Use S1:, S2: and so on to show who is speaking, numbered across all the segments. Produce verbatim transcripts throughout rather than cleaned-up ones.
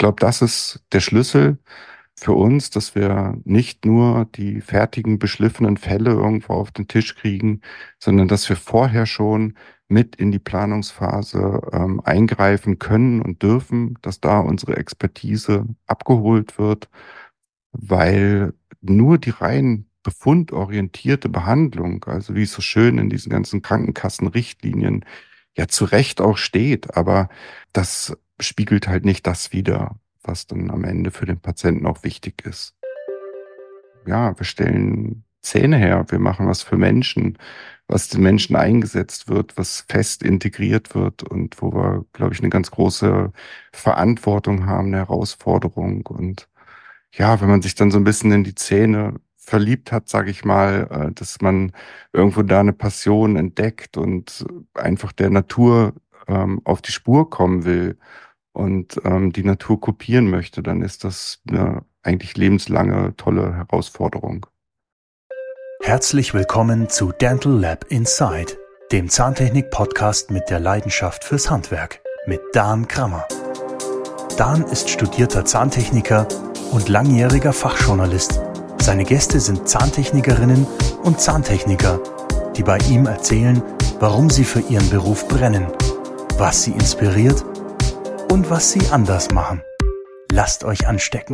S1: glaube, das ist der Schlüssel für uns, dass wir nicht nur die fertigen, beschliffenen Fälle irgendwo auf den Tisch kriegen, sondern dass wir vorher schon mit in die Planungsphase ähm, eingreifen können und dürfen, dass da unsere Expertise abgeholt wird, weil nur die rein befundorientierte Behandlung, also wie es so schön in diesen ganzen Krankenkassenrichtlinien ja zu Recht auch steht, aber das spiegelt halt nicht das wider, was dann am Ende für den Patienten auch wichtig ist. Ja, wir stellen Zähne her, wir machen was für Menschen, was den Menschen eingesetzt wird, was fest integriert wird und wo wir, glaube ich, eine ganz große Verantwortung haben, eine Herausforderung. Und ja, wenn man sich dann so ein bisschen in die Zähne verliebt hat, sage ich mal, äh, dass man irgendwo da eine Passion entdeckt und einfach der Natur ähm, auf die Spur kommen will und ähm, die Natur kopieren möchte, dann ist das eine eigentlich lebenslange tolle Herausforderung.
S2: Herzlich willkommen zu Dental Lab Inside, dem Zahntechnik-Podcast mit der Leidenschaft fürs Handwerk mit Dan Krammer. Dan ist studierter Zahntechniker und langjähriger Fachjournalist. Seine Gäste sind Zahntechnikerinnen und Zahntechniker, die bei ihm erzählen, warum sie für ihren Beruf brennen, was sie inspiriert und was sie anders machen. Lasst euch anstecken.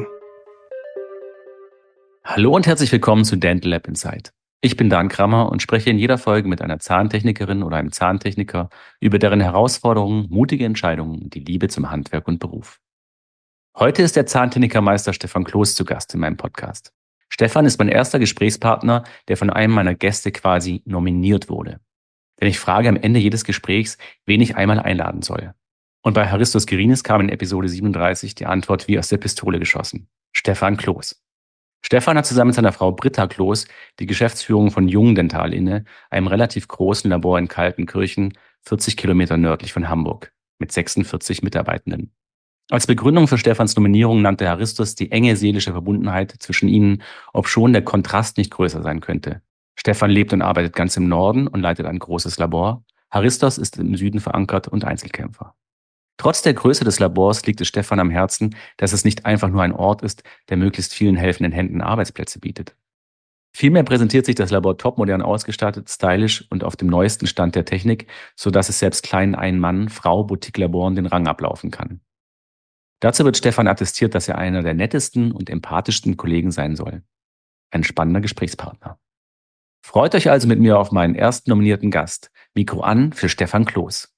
S3: Hallo und herzlich willkommen zu Dental Lab Inside. Ich bin Dan Krammer und spreche in jeder Folge mit einer Zahntechnikerin oder einem Zahntechniker über deren Herausforderungen, mutige Entscheidungen und die Liebe zum Handwerk und Beruf. Heute ist der Zahntechnikermeister Stefan Kloß zu Gast in meinem Podcast. Stefan ist mein erster Gesprächspartner, der von einem meiner Gäste quasi nominiert wurde. Denn ich frage am Ende jedes Gesprächs, wen ich einmal einladen soll. Und bei Haristos Gerinis kam in Episode siebenunddreißig die Antwort wie aus der Pistole geschossen. Stefan Kloß. Stefan hat zusammen mit seiner Frau Britta Kloß die Geschäftsführung von Jung Dental inne, einem relativ großen Labor in Kaltenkirchen, vierzig Kilometer nördlich von Hamburg, mit sechsundvierzig Mitarbeitenden. Als Begründung für Stefans Nominierung nannte Haristos die enge seelische Verbundenheit zwischen ihnen, obschon der Kontrast nicht größer sein könnte. Stefan lebt und arbeitet ganz im Norden und leitet ein großes Labor. Haristos ist im Süden verankert und Einzelkämpfer. Trotz der Größe des Labors liegt es Stefan am Herzen, dass es nicht einfach nur ein Ort ist, der möglichst vielen helfenden Händen Arbeitsplätze bietet. Vielmehr präsentiert sich das Labor topmodern ausgestattet, stylisch und auf dem neuesten Stand der Technik, sodass es selbst kleinen Ein-Mann-Frau-Boutique-Laboren den Rang ablaufen kann. Dazu wird Stefan attestiert, dass er einer der nettesten und empathischsten Kollegen sein soll. Ein spannender Gesprächspartner. Freut euch also mit mir auf meinen ersten nominierten Gast. Mikro an für Stefan Kloß.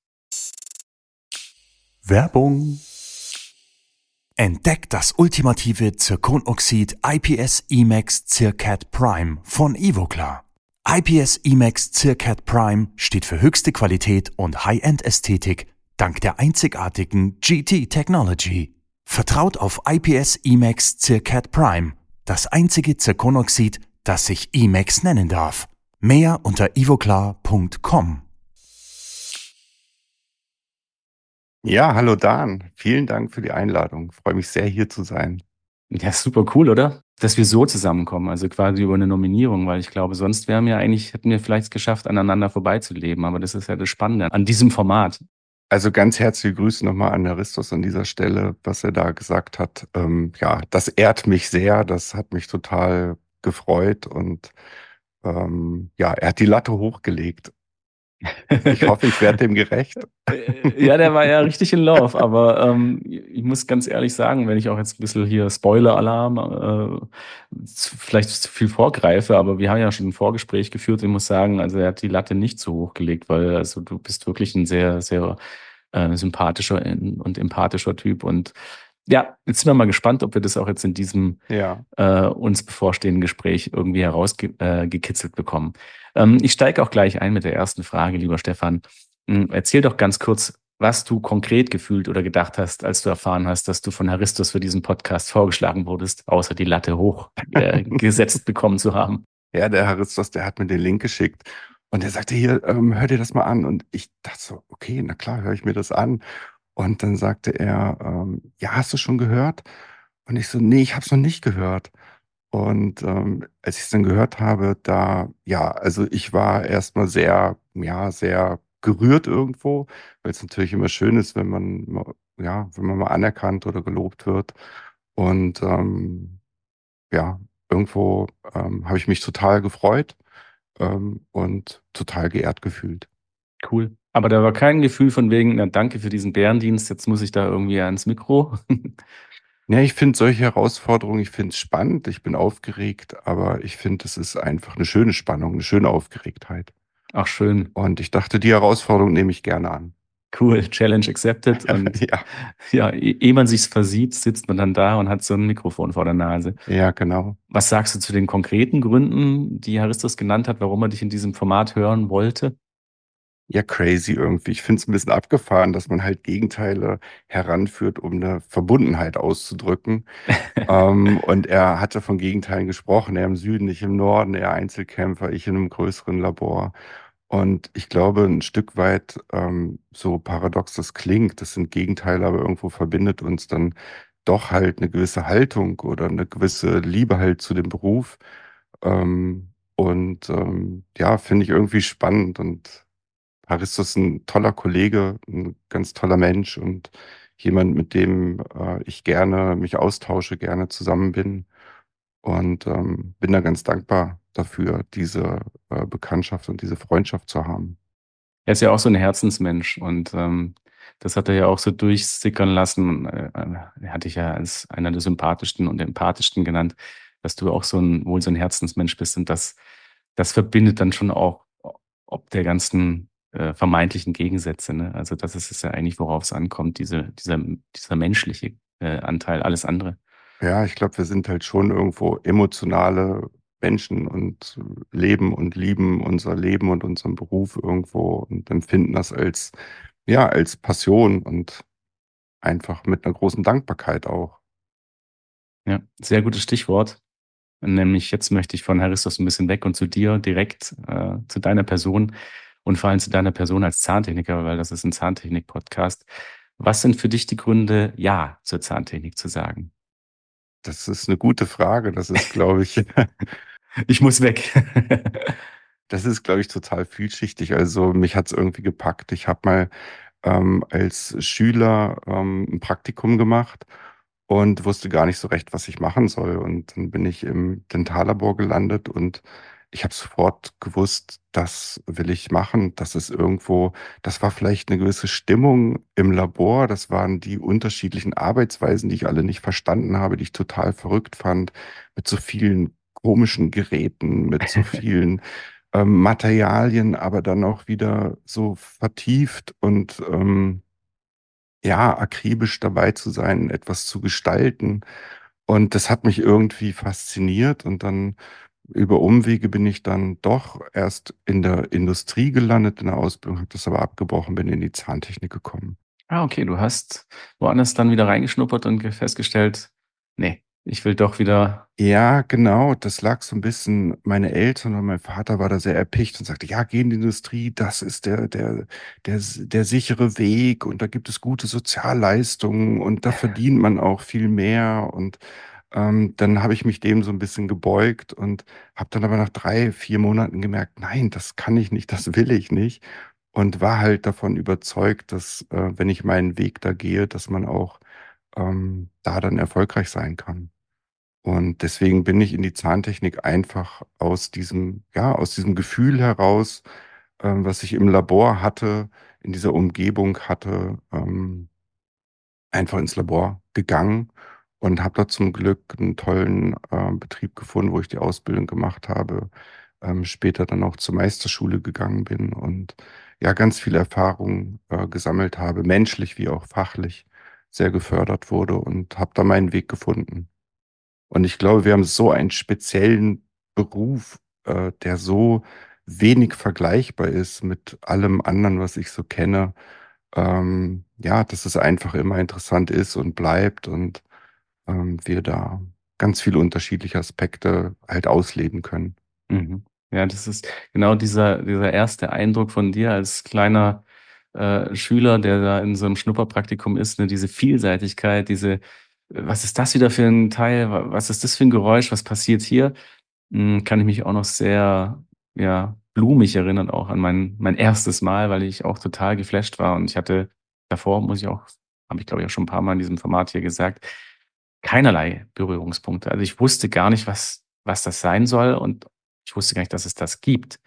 S2: Werbung. Entdeckt das ultimative Zirkonoxid I P S Emax Zircat Prime von Ivoclar. I P S Emax Zircat Prime steht für höchste Qualität und High-End-Ästhetik dank der einzigartigen G T Technology. Vertraut auf I P S Emax Zircat Prime, das einzige Zirkonoxid, das sich Emax nennen darf. Mehr unter ivoclar punkt com.
S1: Ja, hallo Dan, vielen Dank für die Einladung. Ich freue mich sehr, hier zu sein.
S3: Ja, super cool, oder? Dass wir so zusammenkommen, also quasi über eine Nominierung, weil ich glaube, sonst wären wir eigentlich, hätten wir vielleicht es geschafft, aneinander vorbeizuleben, aber das ist ja das Spannende an diesem Format.
S1: Also ganz herzliche Grüße nochmal an Haristos an dieser Stelle, was er da gesagt hat. Ähm, ja, das ehrt mich sehr, das hat mich total gefreut und ähm, ja, er hat die Latte hochgelegt. Ich hoffe, ich werde dem gerecht.
S3: Ja, der war ja richtig in Love, aber ähm, ich muss ganz ehrlich sagen, wenn ich auch jetzt ein bisschen hier Spoiler-Alarm, äh, zu, vielleicht zu viel vorgreife, aber wir haben ja schon ein Vorgespräch geführt. Ich muss sagen, also er hat die Latte nicht so hoch gelegt, weil also du bist wirklich ein sehr, sehr äh, sympathischer und empathischer Typ und ja, jetzt sind wir mal gespannt, ob wir das auch jetzt in diesem
S1: Ja.
S3: äh, uns bevorstehenden Gespräch irgendwie herausgekitzelt äh, bekommen. Ähm, ich steige auch gleich ein mit der ersten Frage, lieber Stefan. Ähm, erzähl doch ganz kurz, was du konkret gefühlt oder gedacht hast, als du erfahren hast, dass du von Haristos für diesen Podcast vorgeschlagen wurdest, außer die Latte hoch äh, gesetzt bekommen zu haben.
S1: Ja, der Haristos, der hat mir den Link geschickt und er sagte, hier, ähm, hör dir das mal an. Und ich dachte so, okay, na klar, höre ich mir das an. Und dann sagte er, ähm, ja, hast du schon gehört? Und ich so, nee, ich habe es noch nicht gehört. Und ähm, als ich es dann gehört habe, da, ja, also ich war erstmal sehr, ja, sehr gerührt irgendwo, weil es natürlich immer schön ist, wenn man, mal- ja, wenn man mal anerkannt oder gelobt wird. Und ähm, ja, irgendwo ähm, habe ich mich total gefreut ähm, und total geehrt gefühlt.
S3: Cool. Aber da war kein Gefühl von wegen: „Na, danke für diesen Bärendienst, jetzt muss ich da irgendwie ans Mikro?“
S1: Ja, ich finde solche Herausforderungen, ich finde es spannend, ich bin aufgeregt, aber ich finde, es ist einfach eine schöne Spannung, eine schöne Aufgeregtheit.
S3: Ach schön,
S1: Und ich dachte, die Herausforderung nehme ich gerne an.
S3: cool, Challenge accepted und
S1: Ja,
S3: ja, e ehe man sich's versieht, sitzt man dann da und hat so 'n Mikrofon vor der Nase.
S1: ja, genau.
S3: Was sagst du zu den konkreten Gründen, die Haristos genannt hat, warum er dich in diesem Format hören wollte?
S1: Ja, crazy irgendwie. Ich finde es ein bisschen abgefahren, dass man halt Gegenteile heranführt, um eine Verbundenheit auszudrücken. Ähm, und er hatte von Gegenteilen gesprochen, er im Süden, ich im Norden, er Einzelkämpfer, ich in einem größeren Labor. Und ich glaube, ein Stück weit, ähm, so paradox das klingt, das sind Gegenteile, aber irgendwo verbindet uns dann doch halt eine gewisse Haltung oder eine gewisse Liebe halt zu dem Beruf. Ähm, und ähm, ja, finde ich irgendwie spannend. Und Haristos ist ein toller Kollege, ein ganz toller Mensch und jemand, mit dem äh, ich gerne mich austausche, gerne zusammen bin. Und ähm, bin da ganz dankbar dafür, diese äh, Bekanntschaft und diese Freundschaft zu haben.
S3: Er ist ja auch so 'n Herzensmensch und, ähm, das hat er ja auch so durchsickern lassen. Äh, äh, er hat dich ja als einer der sympathischsten und empathischsten genannt, dass du auch so 'n wohl so 'n Herzensmensch bist und das das verbindet dann schon auch o ob der ganzen, äh, vermeintlichen Gegensätze, ne? Also, das ist es ja eigentlich, worauf's ankommt, diese dieser dieser menschliche, äh, Anteil, alles andere.
S1: Ja, ich glaube, wir sind halt schon irgendwo emotionale Menschen und leben und lieben unser Leben und unseren Beruf irgendwo und empfinden das als, ja, als Passion und einfach mit einer großen Dankbarkeit auch.
S3: Ja, sehr gutes Stichwort. Nämlich jetzt möchte ich von Haristos ein bisschen weg und zu dir direkt, äh, zu deiner Person und vor allem zu deiner Person als Zahntechniker, weil das ist ein Zahntechnik-Podcast. Was sind für dich die Gründe, ja zur Zahntechnik zu sagen?
S1: Das ist eine gute Frage. Das ist, glaube ich
S3: Ich muss weg.
S1: das ist, glaube ich, total vielschichtig. Also, mich hat's irgendwie gepackt. Ich habe mal ähm, als Schüler ähm, 'n Praktikum gemacht und wusste gar nicht so recht, was ich machen soll. Und dann bin ich im Dentallabor gelandet und ich habe sofort gewusst, das will ich machen. Das ist irgendwo das war vielleicht eine gewisse Stimmung im Labor. Das waren die unterschiedlichen Arbeitsweisen, die ich alle nicht verstanden habe, die ich total verrückt fand, mit so vielen komischen Geräten, mit so vielen ähm, Materialien, aber dann auch wieder so vertieft und ähm, ja, akribisch dabei zu sein, etwas zu gestalten. Und das hat mich irgendwie fasziniert und dann über Umwege bin ich dann doch erst in der Industrie gelandet in der Ausbildung, habe das aber abgebrochen, bin in die Zahntechnik gekommen.
S3: Ah, okay, du hast woanders dann wieder reingeschnuppert und ge festgestellt: „Ne, ich will doch wieder“.
S1: Ja, genau, das lag so ein bisschen meine Eltern und mein Vater war da sehr erpicht und sagte: „Ja, geh in die Industrie, das ist der der der s der sichere Weg und da gibt es gute Sozialleistungen und da verdient man auch viel mehr.“ Und ähm, dann habe ich mich dem so ein bisschen gebeugt und habe dann aber nach drei vier Monaten gemerkt: „Nein, das kann ich nicht, das will ich nicht.“ Und war halt davon überzeugt, dass, äh, wenn ich meinen Weg da gehe, dass man auch, ähm, da dann erfolgreich sein kann. Und deswegen bin ich in die Zahntechnik einfach aus diesem ja, aus diesem Gefühl heraus, ähm, was ich im Labor hatte, in dieser Umgebung hatte, ähm, einfach ins Labor gegangen und habe da zum Glück einen tollen, ähm, Betrieb gefunden, wo ich die Ausbildung gemacht habe, ähm, später dann auch zur Meisterschule gegangen bin und ja, ganz viel Erfahrung, äh, gesammelt habe, menschlich wie auch fachlich sehr gefördert wurde und habe da meinen Weg gefunden. Und ich glaube, wir haben so einen speziellen Beruf, äh, der so wenig vergleichbar ist mit allem anderen, was ich so kenne. Ähm, ja, dass es einfach immer interessant ist und bleibt und, ähm, wir da ganz viele unterschiedliche Aspekte halt ausleben können.
S3: Mhm. Ja, das ist genau dieser dieser erste Eindruck von dir als kleiner, äh, Schüler, der da in so 'nem Schnupperpraktikum ist, ne? Diese Vielseitigkeit, diese äh, „Was ist das wieder für 'n Teil? Wa was ist das für 'n Geräusch? Was passiert hier?“ Hm, kann ich mich auch noch sehr, ja, blumig erinnert auch an mein, mein erstes Mal, weil ich auch total geflasht war. Und ich hatte davor, muss ich auch, habe ich glaube ich auch schon ein paar Mal in diesem Format hier gesagt, keinerlei Berührungspunkte. Also ich wusste gar nicht, was, was das sein soll und ich wusste gar nicht, dass es das gibt,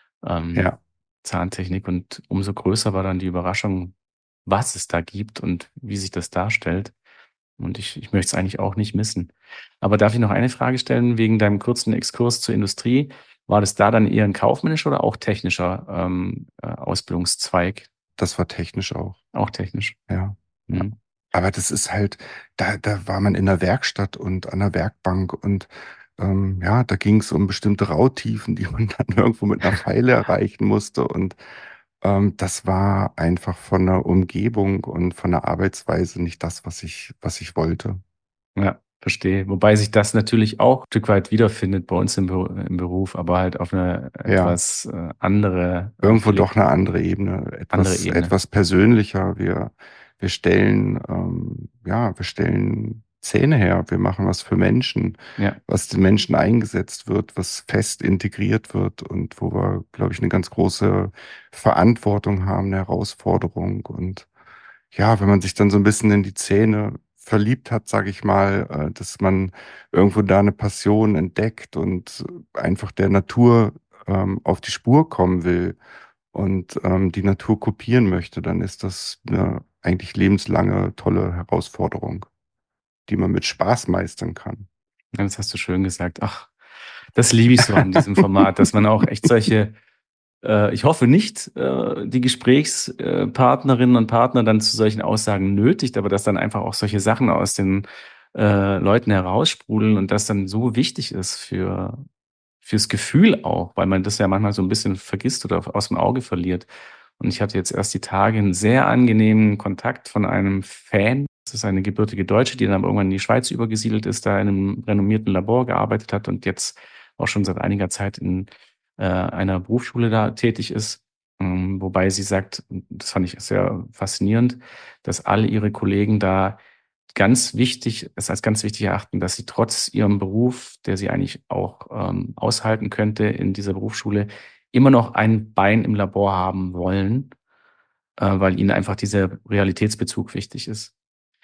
S3: ähm,
S1: Ja.
S3: Zahntechnik. Und umso größer war dann die Überraschung, was es da gibt und wie sich das darstellt. Und ich, ich möchte es eigentlich auch nicht missen. Aber darf ich noch eine Frage stellen wegen deinem kurzen Exkurs zur Industrie? War das da dann eher ein kaufmännischer oder auch technischer ähm, äh, Ausbildungszweig?
S1: Das war technisch auch.
S3: Auch technisch.
S1: Ja. Ja.
S3: Mhm.
S1: Aber das ist halt, da, da war man in der Werkstatt und an der Werkbank und ähm, ja, da ging es um bestimmte Rautiefen, die man dann irgendwo mit einer Feile erreichen musste. Und ähm, das war einfach von der Umgebung und von der Arbeitsweise nicht das, was ich, was ich wollte.
S3: Ja, verstehe. Wobei sich das natürlich auch ein Stück weit wiederfindet bei uns im, Beru- im Beruf, aber halt auf eine
S1: Ja,
S3: etwas äh, andere, äh,
S1: irgendwo
S3: vielleicht
S1: doch eine andere Ebene,
S3: andere
S1: etwas,
S3: Ebene.
S1: etwas persönlicher. Wir, wir stellen, ähm, ja, wir stellen Zähne her. Wir machen was für Menschen,
S3: Ja,
S1: was den Menschen eingesetzt wird, was fest integriert wird und wo wir, glaube ich, eine ganz große Verantwortung haben, eine Herausforderung. Und ja, wenn man sich dann so ein bisschen in die Zähne verliebt hat, sage ich mal, äh, dass man irgendwo da eine Passion entdeckt und einfach der Natur ähm, auf die Spur kommen will und ähm, die Natur kopieren möchte, dann ist das eine eigentlich lebenslange tolle Herausforderung, die man mit Spaß meistern kann.
S3: ja, das hast du schön gesagt. Ach, das liebe ich so an diesem Format, dass man auch echt solche, äh, ich hoffe nicht, äh, die Gesprächspartnerinnen und Partner dann zu solchen Aussagen nötigt, aber dass dann einfach auch solche Sachen aus den äh, Leuten heraussprudeln und das dann so wichtig ist für fürs Gefühl auch, weil man das ja manchmal so ein bisschen vergisst oder aus dem Auge verliert. Und ich hatte jetzt erst die Tage einen sehr angenehmen Kontakt von einem Fan. Das ist eine gebürtige Deutsche, die dann aber irgendwann in die Schweiz übergesiedelt ist, da in einem renommierten Labor gearbeitet hat und jetzt auch schon seit einiger Zeit in äh, einer Berufsschule da tätig ist. Ähm, wobei sie sagt, das fand ich sehr faszinierend, dass alle ihre Kollegen da ganz wichtig, es als ganz wichtig erachten, dass sie trotz ihrem Beruf, der sie eigentlich auch ähm, aushalten könnte in dieser Berufsschule, immer noch ein Bein im Labor haben wollen, äh, weil ihnen einfach dieser Realitätsbezug wichtig ist.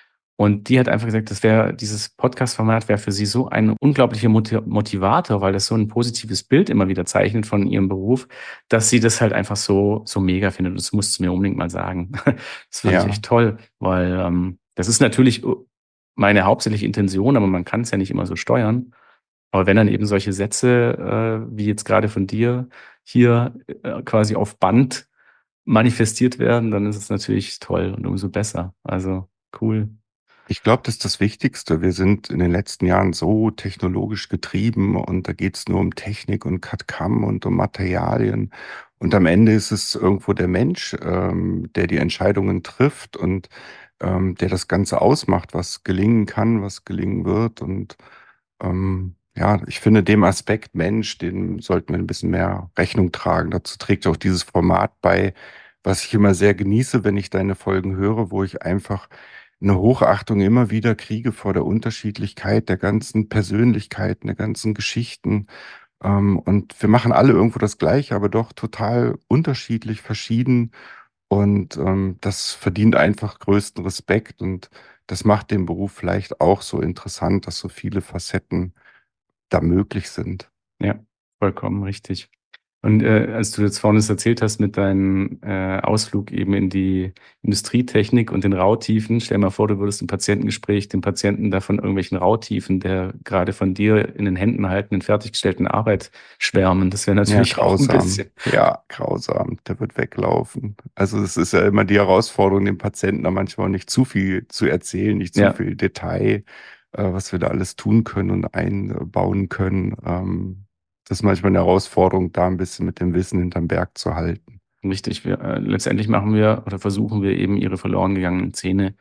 S3: Und die hat einfach gesagt, das wäre, dieses Podcast-Format wäre für sie so ein unglaublicher Moti- Motivator, weil das so ein positives Bild immer wieder zeichnet von ihrem Beruf, dass sie das halt einfach so, so mega findet. Und das musst du mir unbedingt mal sagen. Das fand ich
S1: Ja,
S3: echt toll, weil ähm, das ist natürlich meine hauptsächliche Intention, aber man kann es ja nicht immer so steuern. Aber wenn dann eben solche Sätze, äh, wie jetzt gerade von dir, hier äh, quasi auf Band manifestiert werden, dann ist es natürlich toll und umso besser. Also cool.
S1: ich glaube, das ist das Wichtigste. Wir sind in den letzten Jahren so technologisch getrieben und da geht es nur um Technik und CAD-C A M und um Materialien. Und am Ende ist es irgendwo der Mensch, ähm, der die Entscheidungen trifft und ähm, der das Ganze ausmacht, was gelingen kann, was gelingen wird. Und ähm, ja, ich finde, dem Aspekt Mensch, den sollten wir ein bisschen mehr Rechnung tragen. Dazu trägt auch dieses Format bei, was ich immer sehr genieße, wenn ich deine Folgen höre, wo ich einfach eine Hochachtung immer wieder kriege vor der Unterschiedlichkeit der ganzen Persönlichkeiten, der ganzen Geschichten. Ähm, und wir machen alle irgendwo das Gleiche, aber doch total unterschiedlich, verschieden. Und ähm, das verdient einfach größten Respekt. Und das macht den Beruf vielleicht auch so interessant, dass so viele Facetten da möglich sind.
S3: Ja, vollkommen richtig. Und äh, als du jetzt vorhin das erzählt hast mit deinem äh, Ausflug eben in die Industrietechnik und den Rautiefen, stell mal vor, du würdest im Patientengespräch den Patienten da von irgendwelchen Rautiefen, der gerade von dir in den Händen haltenden, fertiggestellten Arbeit schwärmen. Das wäre
S1: Ja,
S3: natürlich auch ein
S1: grausam.
S3: bisschen.
S1: Ja, grausam. Der wird weglaufen. Also es ist ja immer die Herausforderung, dem Patienten da manchmal nicht zu viel zu erzählen, nicht zu
S3: Ja,
S1: viel Detail, äh, was wir da alles tun können und einbauen können. Ähm, das ist manchmal eine Herausforderung, da ein bisschen mit dem Wissen hinterm Berg zu halten.
S3: richtig. Wir, äh, letztendlich machen wir oder versuchen wir eben ihre verloren gegangenen Zähne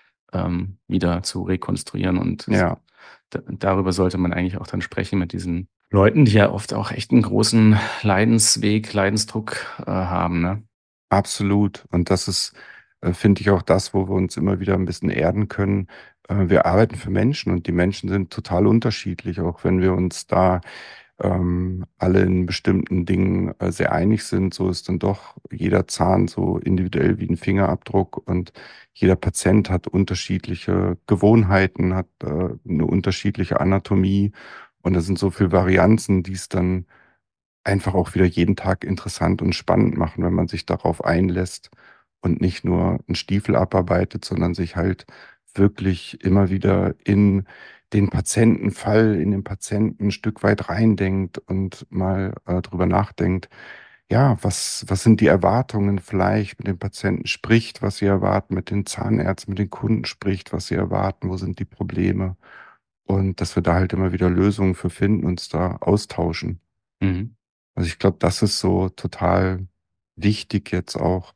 S3: ähm, wieder zu rekonstruieren. Und es-
S1: Ja,
S3: da, darüber sollte man eigentlich auch dann sprechen mit diesen Leuten, die ja oft auch echt einen großen Leidensweg, Leidensdruck äh, haben, ne?
S1: absolut. Und das ist, äh, finde ich, auch das, wo wir uns immer wieder ein bisschen erden können. Äh, wir arbeiten für Menschen und die Menschen sind total unterschiedlich, auch wenn wir uns da ähm, alle in bestimmten Dingen äh, sehr einig sind, so ist dann doch jeder Zahn so individuell wie ein Fingerabdruck und jeder Patient hat unterschiedliche Gewohnheiten, hat äh, eine unterschiedliche Anatomie und da sind so viele Varianzen, die es dann einfach auch wieder jeden Tag interessant und spannend machen, wenn man sich darauf einlässt und nicht nur einen Stiefel abarbeitet, sondern sich halt wirklich immer wieder in den Patientenfall, in den Patienten ein Stück weit reindenkt und mal äh, drüber nachdenkt, ja, was, was sind die Erwartungen vielleicht mit den Patienten spricht, was sie erwarten, mit den Zahnärzten, mit den Kunden spricht, was sie erwarten, wo sind die Probleme und dass wir da halt immer wieder Lösungen für finden, uns da austauschen.
S3: Mhm.
S1: Also ich glaube, das ist so total wichtig jetzt auch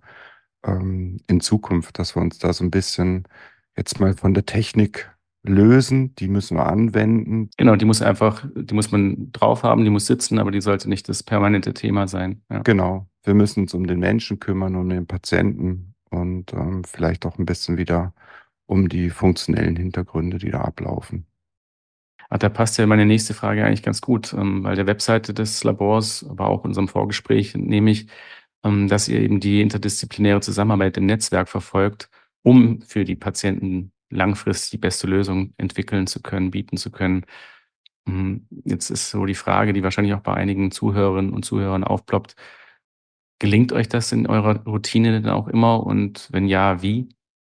S1: ähm, in Zukunft, dass wir uns da so ein bisschen jetzt mal von der Technik lösen. Die müssen wir anwenden.
S3: Genau, die muss einfach, die muss man drauf haben, die muss sitzen, aber die sollte nicht das permanente Thema sein. Ja.
S1: Genau. Wir müssen uns um den Menschen kümmern, um den Patienten und ähm, vielleicht auch ein bisschen wieder um die funktionellen Hintergründe, die da ablaufen.
S3: Ah, da passt ja meine nächste Frage eigentlich ganz gut, ähm, weil der Webseite des Labors, aber auch unserem Vorgespräch nehme ich, ähm, dass ihr eben die interdisziplinäre Zusammenarbeit im Netzwerk verfolgt, um für die Patienten langfristig die beste Lösung entwickeln zu können, bieten zu können. Hm, jetzt ist so die Frage, die wahrscheinlich auch bei einigen Zuhörerinnen und Zuhörern aufploppt: Gelingt euch das in eurer Routine denn auch immer und wenn ja, wie?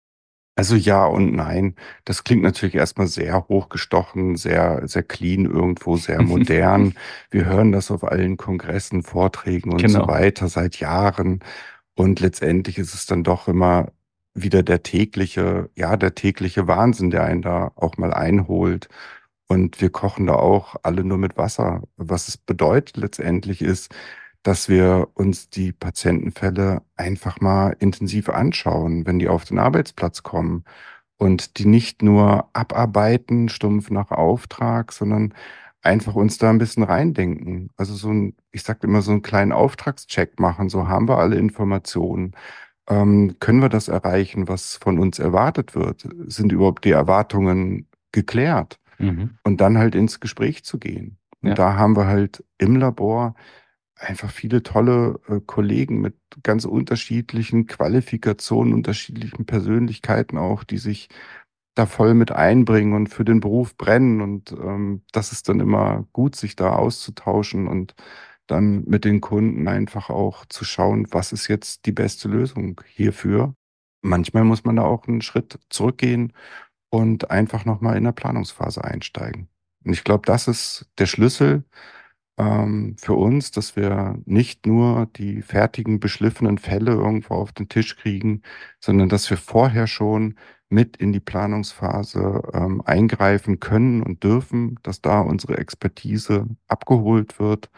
S1: Also ja und nein. Das klingt natürlich erstmal sehr hochgestochen, sehr, sehr clean irgendwo, sehr modern. Wir hören das auf allen Kongressen, Vorträgen und so
S3: Genau.
S1: weiter seit Jahren. Und letztendlich ist es dann doch immer wieder der tägliche, ja, der tägliche Wahnsinn, der einen da auch mal einholt. Und wir kochen da auch alle nur mit Wasser. Was es bedeutet letztendlich ist, dass wir uns die Patientenfälle einfach mal intensiv anschauen, wenn die auf den Arbeitsplatz kommen und die nicht nur abarbeiten, stumpf nach Auftrag, sondern einfach uns da ein bisschen reindenken. Also so ein, ich sage immer, so einen kleinen Auftragscheck machen. So haben wir alle Informationen. Ähm, können wir das erreichen, was von uns erwartet wird? Sind überhaupt die Erwartungen geklärt?
S3: Mhm.
S1: Und dann halt ins Gespräch zu gehen. Und
S3: Ja,
S1: da haben wir halt im Labor einfach viele tolle äh, Kollegen mit ganz unterschiedlichen Qualifikationen, unterschiedlichen Persönlichkeiten auch, die sich da voll mit einbringen und für den Beruf brennen. Und ähm, das ist dann immer gut, sich da auszutauschen und dann mit den Kunden einfach auch zu schauen, was ist jetzt die beste Lösung hierfür. Manchmal muss man da auch einen Schritt zurückgehen und einfach nochmal in der Planungsphase einsteigen. Und ich glaube, das ist der Schlüssel ähm, für uns, dass wir nicht nur die fertigen, beschliffenen Fälle irgendwo auf den Tisch kriegen, sondern dass wir vorher schon mit in die Planungsphase ähm, eingreifen können und dürfen, dass da unsere Expertise abgeholt wird,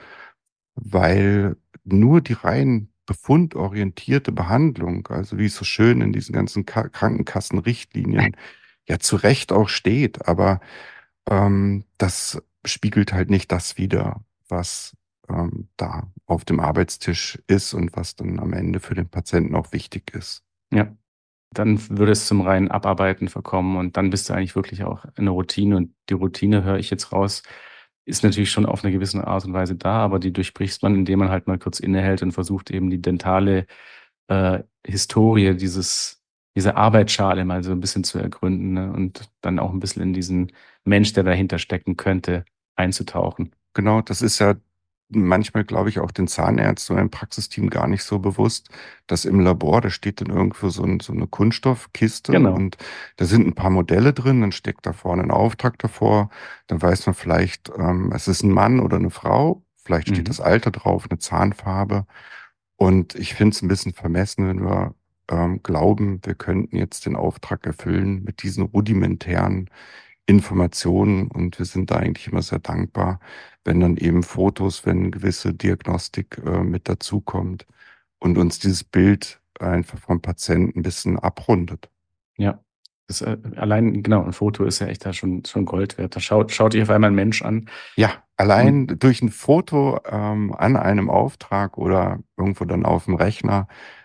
S1: weil nur die rein befundorientierte Behandlung, also wie es so schön in diesen ganzen Ka Krankenkassenrichtlinien ja zu Recht auch steht, aber ähm, das spiegelt halt nicht das wider, was ähm, da auf dem Arbeitstisch ist und was dann am Ende für den Patienten auch wichtig ist.
S3: ja. Dann würde es zum reinen Abarbeiten verkommen und dann bist du eigentlich wirklich auch in 'ner Routine und die Routine, höre ich jetzt raus, ist natürlich schon auf 'ne gewisse Art und Weise da, aber die durchbricht man, indem man halt mal kurz innehält und versucht eben die dentale, äh, Historie dieses dieser Arbeitsschale mal so 'n bisschen zu ergründen, ne, und dann auch 'n bisschen in diesen Mensch, der dahinter stecken könnte, einzutauchen.
S1: Genau, das ist ja manchmal, glaube ich, auch den Zahnärzten oder im Praxisteam gar nicht so bewusst, dass im Labor, da steht dann irgendwo so, ein, so eine Kunststoffkiste
S3: Genau.
S1: und da sind ein paar Modelle drin, dann steckt da vorne ein Auftrag davor, dann weiß man vielleicht, ähm, es ist ein Mann oder eine Frau, vielleicht steht
S3: Mhm.
S1: das Alter drauf, eine Zahnfarbe und ich finde es ein bisschen vermessen, wenn wir ähm, glauben, wir könnten jetzt den Auftrag erfüllen mit diesen rudimentären Informationen und wir sind da eigentlich immer sehr dankbar, wenn dann eben Fotos, wenn gewisse Diagnostik äh, mit dazukommt und uns dieses Bild einfach vom Patienten ein bisschen abrundet.
S3: Ja. Das, äh, allein genau, 'n Foto ist ja echt da schon schon Gold wert. Da schaut schaut dich auf einmal 'n Mensch an
S1: Ja,
S3: und
S1: allein durch ein Foto ähm, an einem Auftrag oder irgendwo dann auf dem Rechner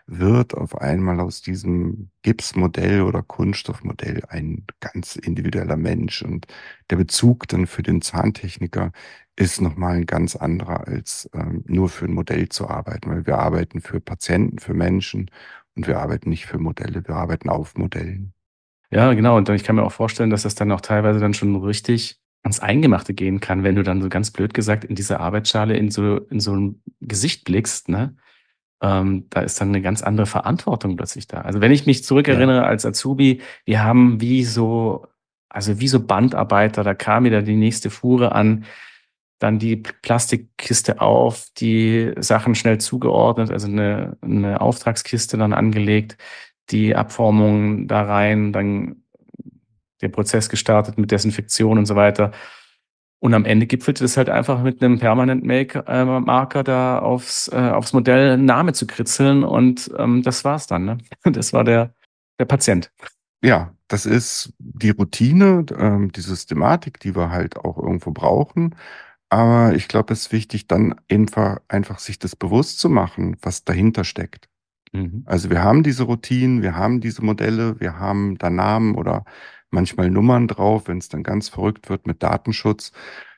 S1: wird auf einmal aus diesem Gipsmodell oder Kunststoffmodell ein ganz individueller Mensch. Und der Bezug dann für den Zahntechniker ist nochmal ein ganz anderer, als ähm, nur für ein Modell zu arbeiten, weil wir arbeiten für Patienten, für Menschen und wir arbeiten nicht für Modelle, wir arbeiten auf Modellen.
S3: Ja, genau. Und ich kann mir auch vorstellen, dass das dann auch teilweise dann schon richtig ans Eingemachte gehen kann, wenn du dann so ganz blöd gesagt in diese Arbeitsschale in so, in so ein Gesicht blickst, ne? Ähm, da ist dann eine ganz andere Verantwortung plötzlich da. Also wenn ich mich
S1: Ja,
S3: zurückerinnere als Azubi, wir haben wie so, also wie so Bandarbeiter, da kam wieder die nächste Fuhre an, dann die Plastikkiste auf, die Sachen schnell zugeordnet, also eine, eine Auftragskiste dann angelegt, die Abformung da rein, dann der Prozess gestartet mit Desinfektion und so weiter. Und am Ende gipfelte es halt einfach mit einem Permanent-Make-Marker da aufs, äh, aufs Modell einen Name zu kritzeln und ähm, das war's dann. Ne? Das war der, der Patient.
S1: ja, das ist die Routine, ähm, die Systematik, die wir halt auch irgendwo brauchen. Aber ich glaube, es ist wichtig, dann einfach, einfach sich das bewusst zu machen, was dahinter steckt.
S3: Mhm.
S1: Also wir haben diese Routinen, wir haben diese Modelle, wir haben da Namen oder manchmal Nummern drauf, wenn es dann ganz verrückt wird mit Datenschutz.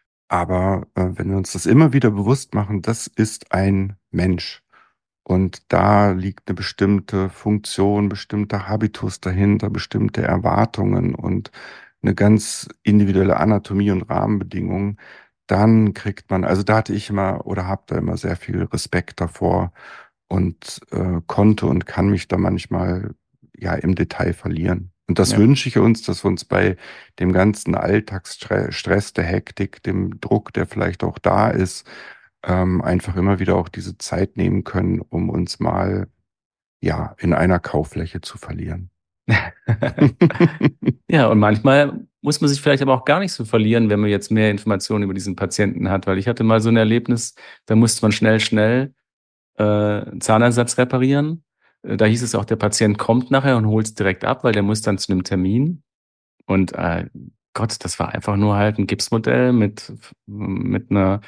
S1: Aber äh, wenn wir uns das immer wieder bewusst machen, das ist ein Mensch. Und da liegt eine bestimmte Funktion, bestimmter Habitus dahinter, bestimmte Erwartungen und eine ganz individuelle Anatomie und Rahmenbedingungen. Dann kriegt man, also da hatte ich immer oder habe da immer sehr viel Respekt davor und äh, konnte und kann mich da manchmal ja im Detail verlieren. Und das
S3: Ja.
S1: wünsche ich uns, dass wir uns bei dem ganzen Alltagsstress, der Hektik, dem Druck, der vielleicht auch da ist, ähm, einfach immer wieder auch diese Zeit nehmen können, um uns mal ja in einer Kauffläche zu verlieren.
S3: Ja, und manchmal muss man sich vielleicht aber auch gar nicht so verlieren, wenn man jetzt mehr Informationen über diesen Patienten hat, weil ich hatte mal so ein Erlebnis, da musste man schnell, schnell äh, einen Zahnersatz reparieren. Äh, Da hieß es auch, der Patient kommt nachher und holt es direkt ab, weil der muss dann zu einem Termin. Und äh, Gott, das war einfach nur halt ein Gipsmodell mit, mit einer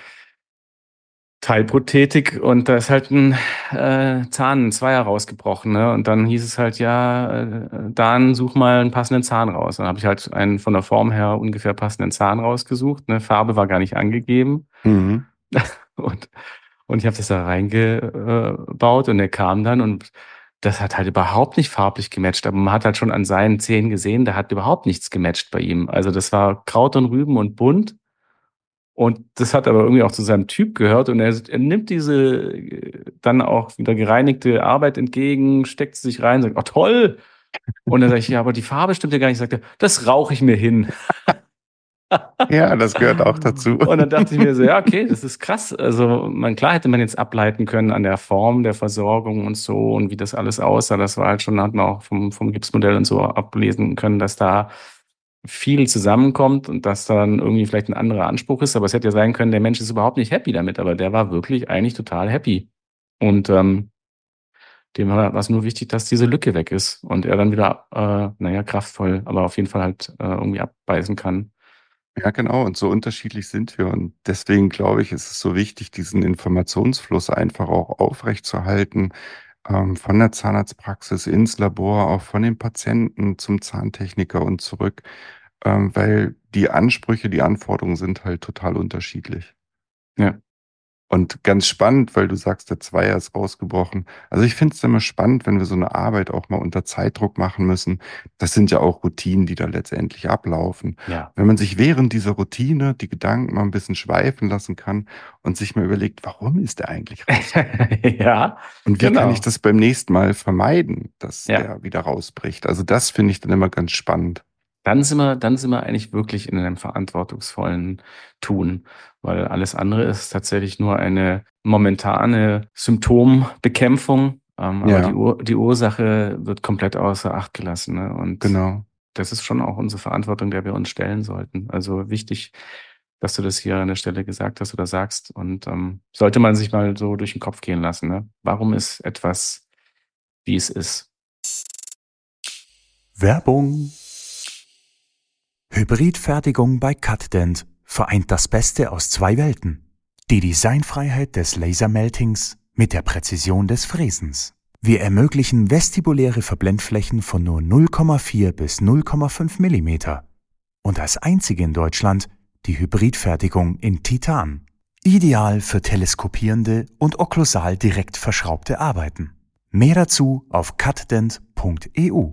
S3: Teilprothetik und da ist halt ein äh, Zahn, ein Zweier rausgebrochen, ne? Und dann hieß es halt, ja, äh, Dan, such mal einen passenden Zahn raus. Dann habe ich halt einen von der Form her ungefähr passenden Zahn rausgesucht. Ne? Farbe war gar nicht angegeben.
S1: Mhm.
S3: Und, und ich habe das da reingebaut und der kam dann und das hat halt überhaupt nicht farblich gematcht. Aber man hat halt schon an seinen Zähnen gesehen, da hat überhaupt nichts gematcht bei ihm. Also das war Kraut und Rüben und bunt. Und das hat aber irgendwie auch zu seinem Typ gehört. Und er, er nimmt diese äh, dann auch wieder gereinigte Arbeit entgegen, steckt sie sich rein, sagt, oh toll. Und dann sage ich, ja, aber die Farbe stimmt ja gar nicht. Sagt er, das rauche ich mir hin.
S1: Ja, das gehört auch dazu.
S3: Und dann dachte ich mir so, ja, okay, das ist krass. Also, man, klar hätte man jetzt ableiten können an der Form der Versorgung und so und wie das alles aussah. Das war halt schon, hat man auch vom, vom Gipsmodell und so ablesen können, dass da viel zusammenkommt und dass dann irgendwie vielleicht ein anderer Anspruch ist. Aber es hätte ja sein können, der Mensch ist überhaupt nicht happy damit, aber der war wirklich eigentlich total happy. Und ähm, dem war es nur wichtig, dass diese Lücke weg ist und er dann wieder, äh, naja, kraftvoll, aber auf jeden Fall halt äh, irgendwie abbeißen kann.
S1: Ja, genau. Und so unterschiedlich sind wir. Und deswegen glaube ich, ist es so wichtig, diesen Informationsfluss einfach auch aufrechtzuerhalten, ähm, von der Zahnarztpraxis ins Labor, auch von den Patienten zum Zahntechniker und zurück, ähm, weil die Ansprüche, die Anforderungen sind halt total unterschiedlich.
S3: Ja.
S1: Und ganz spannend, weil du sagst, der Zweier ist rausgebrochen. Also ich finde es immer spannend, wenn wir so eine Arbeit auch mal unter Zeitdruck machen müssen. Das sind ja auch Routinen, die da letztendlich ablaufen.
S3: Ja.
S1: Wenn man sich während dieser Routine die Gedanken mal ein bisschen schweifen lassen kann und sich mal überlegt, warum ist der eigentlich rausgebrochen?
S3: Ja,
S1: Und wie kann ich
S3: genau.
S1: das beim nächsten Mal vermeiden, dass
S3: Ja.
S1: der wieder rausbricht? Also das finde ich dann immer ganz spannend.
S3: Dann sind wir, dann sind wir eigentlich wirklich in einem verantwortungsvollen Tun, weil alles andere ist tatsächlich nur eine momentane Symptombekämpfung, ähm, aber die,
S1: Ja,
S3: Ur die Ursache wird komplett außer Acht gelassen. Ne? Und
S1: genau.
S3: das ist schon auch unsere Verantwortung, der wir uns stellen sollten. Also wichtig, dass du das hier an der Stelle gesagt hast oder sagst. Und ähm, sollte man sich mal so durch den Kopf gehen lassen. Ne? Warum ist etwas, wie es ist?
S2: Werbung. Hybridfertigung bei CutDent vereint das Beste aus zwei Welten. Die Designfreiheit des Lasermeltings mit der Präzision des Fräsens. Wir ermöglichen vestibuläre Verblendflächen von nur null Komma vier bis null Komma fünf Millimeter und als einzige in Deutschland die Hybridfertigung in Titan. Ideal für teleskopierende und okklusal direkt verschraubte Arbeiten. Mehr dazu auf cutdent punkt e u.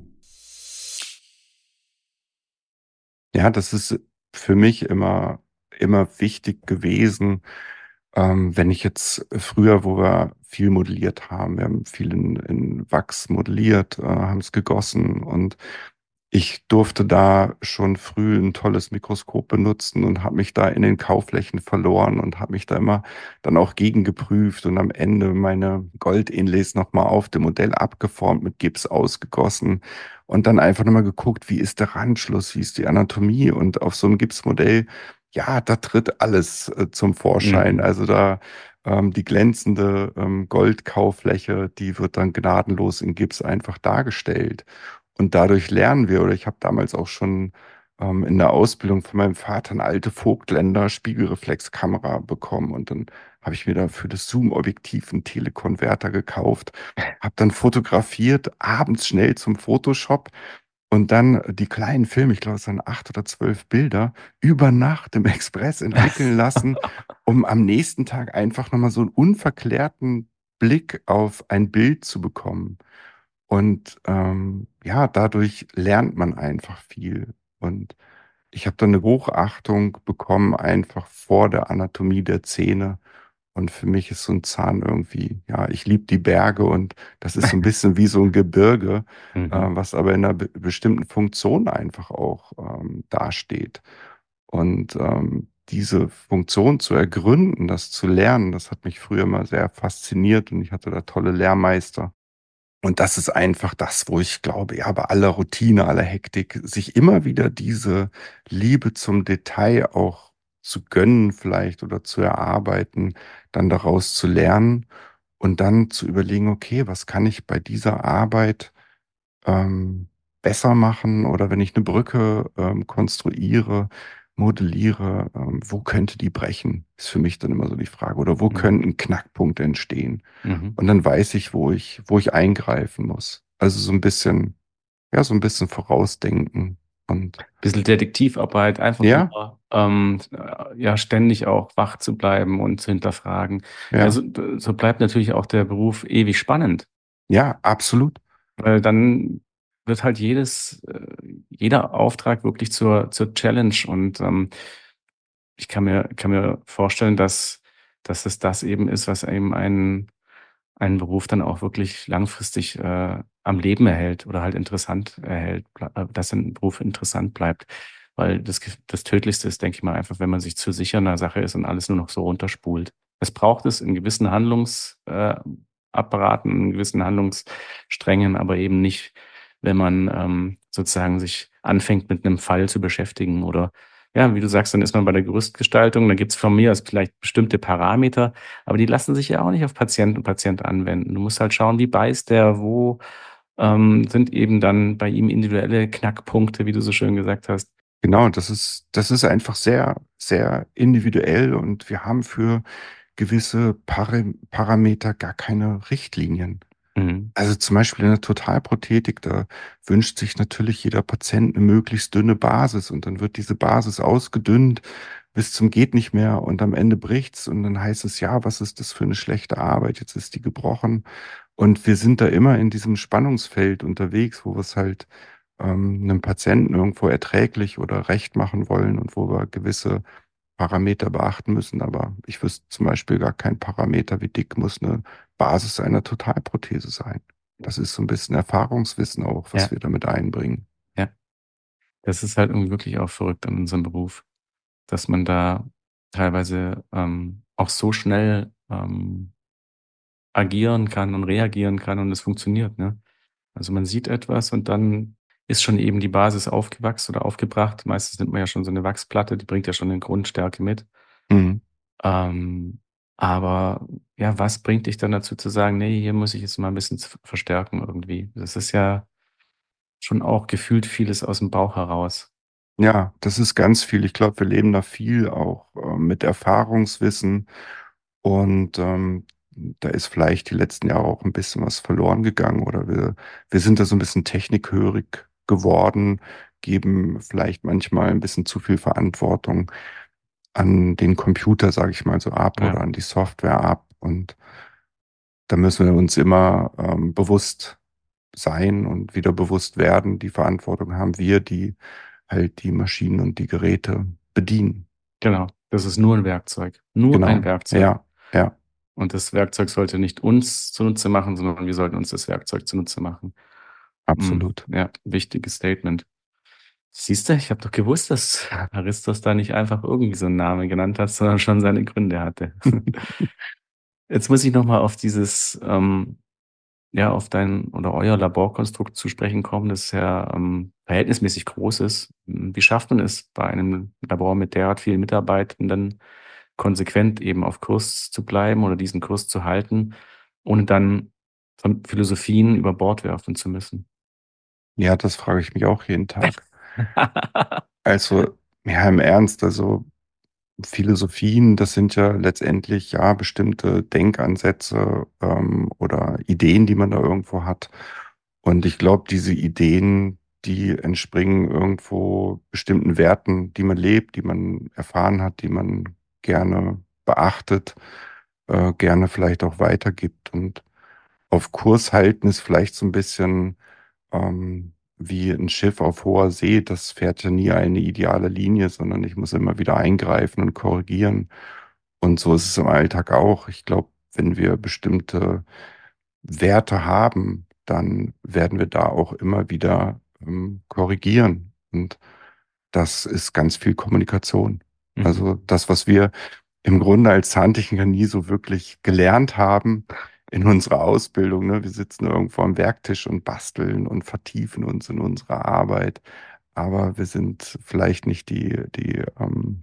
S1: Ja, das ist für mich immer, immer wichtig gewesen, ähm, wenn ich jetzt früher, wo wir viel modelliert haben, wir haben viel in, in Wachs modelliert, äh, haben es gegossen und ich durfte da schon früh ein tolles Mikroskop benutzen und habe mich da in den Kauflächen verloren und habe mich da immer dann auch gegengeprüft und am Ende meine Goldinlays nochmal auf dem Modell abgeformt, mit Gips ausgegossen und dann einfach nochmal geguckt, wie ist der Randschluss, wie ist die Anatomie und auf so einem Gipsmodell, ja, da tritt alles äh, zum Vorschein.
S3: Mhm.
S1: Also da ähm, die glänzende ähm, Goldkaufläche, die wird dann gnadenlos in Gips einfach dargestellt. Und dadurch lernen wir, oder ich habe damals auch schon ähm, in der Ausbildung von meinem Vater eine alte Vogtländer Spiegelreflexkamera bekommen. Und dann habe ich mir da für das Zoom-Objektiv einen Telekonverter gekauft, habe dann fotografiert, abends schnell zum Photoshop und dann die kleinen Filme, ich glaube, es waren acht oder zwölf Bilder, über Nacht im Express entwickeln lassen, um am nächsten Tag einfach nochmal so einen unverklärten Blick auf ein Bild zu bekommen. Und ähm, ja, dadurch lernt man einfach viel. Und ich habe dann eine Hochachtung bekommen, einfach vor der Anatomie der Zähne. Und für mich ist so ein Zahn irgendwie, ja, ich liebe die Berge und das ist so ein bisschen wie so ein Gebirge, äh,
S3: Mhm.
S1: was aber in einer be bestimmten Funktion einfach auch ähm, dasteht. Und ähm, diese Funktion zu ergründen, das zu lernen, das hat mich früher immer sehr fasziniert und ich hatte da tolle Lehrmeister. Und das ist einfach das, wo ich glaube, ja, bei aller Routine, aller Hektik, sich immer wieder diese Liebe zum Detail auch zu gönnen vielleicht oder zu erarbeiten, dann daraus zu lernen und dann zu überlegen, okay, was kann ich bei dieser Arbeit ähm, besser machen oder wenn ich eine Brücke ähm, konstruiere, modelliere, ähm, wo könnte die brechen, ist für mich dann immer so die Frage. Oder wo
S3: Mhm.
S1: könnten Knackpunkte entstehen?
S3: Mhm.
S1: Und dann weiß ich, wo ich, wo ich eingreifen muss. Also so ein bisschen, ja, so ein bisschen vorausdenken. Und
S3: Bisschen Detektivarbeit, einfach
S1: ja,
S3: nur ähm, äh, ja ständig auch wach zu bleiben und zu hinterfragen. Ja,
S1: ja,
S3: so, so bleibt natürlich auch der Beruf ewig spannend,
S1: ja, absolut.
S3: weil dann wird halt jedes, äh, jeder Auftrag wirklich zur, zur Challenge und ähm, ich kann mir, kann mir vorstellen, dass, dass es das eben ist, was eben einen, einen Beruf dann auch wirklich langfristig äh, am Leben erhält oder halt interessant erhält, ble- äh, dass ein Beruf interessant bleibt. Weil das, Ge- das Tödlichste ist, denke ich mal, einfach, wenn man sich zu sicher einer Sache ist und alles nur noch so runterspult. Es braucht es in gewissen Handlungsapparaten, äh, Apparaten, in gewissen Handlungssträngen, aber eben nicht, wenn man ähm, sozusagen sich anfängt, mit einem Fall zu beschäftigen oder ja, wie du sagst, dann ist man bei der Gerüstgestaltung, da gibt's von mir aus vielleicht bestimmte Parameter, aber die lassen sich ja auch nicht auf Patient und Patient anwenden. Du musst halt schauen, wie beißt der, wo ähm, sind eben dann bei ihm individuelle Knackpunkte, wie du so schön gesagt hast.
S1: Genau, das ist, das ist einfach sehr, sehr individuell und wir haben für gewisse Para Parameter gar keine Richtlinien.
S3: Mhm.
S1: Also zum Beispiel in der Totalprothetik, da wünscht sich natürlich jeder Patient eine möglichst dünne Basis und dann wird diese Basis ausgedünnt bis zum geht nicht mehr und am Ende bricht's und dann heißt es, ja, was ist das für eine schlechte Arbeit? Jetzt ist die gebrochen und wir sind da immer in diesem Spannungsfeld unterwegs, wo wir es halt ähm, einem Patienten irgendwo erträglich oder recht machen wollen und wo wir gewisse Parameter beachten müssen. Aber ich wüsste zum Beispiel gar kein Parameter, wie dick muss eine Basis einer Totalprothese sein. Das ist so ein bisschen Erfahrungswissen auch, was
S3: Ja,
S1: wir damit einbringen.
S3: ja. Das ist halt irgendwie wirklich auch verrückt an unserem Beruf, dass man da teilweise ähm, auch so schnell ähm, agieren kann und reagieren kann und es funktioniert, ne? Also, man sieht etwas und dann ist schon eben die Basis aufgewachsen oder aufgebracht. Meistens nimmt man ja schon so eine Wachsplatte, die bringt ja schon eine Grundstärke mit.
S1: Mhm.
S3: Ähm, aber ja, was bringt dich dann dazu zu sagen: „Ne, hier muss ich jetzt mal ein bisschen z verstärken irgendwie?“ Das ist ja schon auch gefühlt vieles aus dem Bauch heraus.
S1: Ja, das ist ganz viel. Ich glaube, wir leben da viel auch äh, mit Erfahrungswissen und ähm, da ist vielleicht die letzten Jahre auch ein bisschen was verloren gegangen oder wir, wir sind da so ein bisschen technikhörig geworden, geben vielleicht manchmal ein bisschen zu viel Verantwortung an den Computer, sage ich mal so, ab
S3: Ja,
S1: oder an die Software ab. Und da müssen wir uns immer ähm, bewusst sein und wieder bewusst werden. Die Verantwortung haben wir, die halt die Maschinen und die Geräte bedienen.
S3: genau. Das ist nur ein Werkzeug. Nur ein
S1: Genau.
S3: Werkzeug.
S1: Ja, ja,
S3: Und das Werkzeug sollte nicht uns zunutze machen, sondern wir sollten uns das Werkzeug zunutze machen. Hm,
S1: absolut.
S3: ja, wichtiges Statement. Siehst du, ich habe doch gewusst, dass Aristos da nicht einfach irgendwie so einen Namen genannt hat, sondern schon seine Gründe hatte. Jetzt muss ich nochmal auf dieses, ähm, ja, auf dein oder euer Laborkonstrukt zu sprechen kommen, das ja ähm, verhältnismäßig groß ist. Wie schafft man es bei einem Labor mit derart vielen Mitarbeitenden konsequent eben auf Kurs zu bleiben oder diesen Kurs zu halten, ohne dann von Philosophien über Bord werfen zu müssen?
S1: Ja, das frage ich mich auch jeden Tag. Also, ja, im Ernst, also Philosophien, das sind ja letztendlich ja bestimmte Denkansätze ähm, oder Ideen, die man da irgendwo hat. Und ich glaube, diese Ideen, die entspringen irgendwo bestimmten Werten, die man lebt, die man erfahren hat, die man gerne beachtet, äh, gerne vielleicht auch weitergibt. Und auf Kurs halten ist vielleicht so ein bisschen ähm, wie ein Schiff auf hoher See. Das fährt ja nie eine ideale Linie, sondern ich muss immer wieder eingreifen und korrigieren. Und so ist es im Alltag auch. Ich glaube, wenn wir bestimmte Werte haben, dann werden wir da auch immer wieder ähm, korrigieren. Und das ist ganz viel Kommunikation.
S3: Mhm.
S1: Also das, was wir im Grunde als Zahntechniker nie so wirklich gelernt haben in unserer Ausbildung. Ne? Wir sitzen irgendwo am Werktisch und basteln und vertiefen uns in unserer Arbeit. Aber wir sind vielleicht nicht die, die ähm,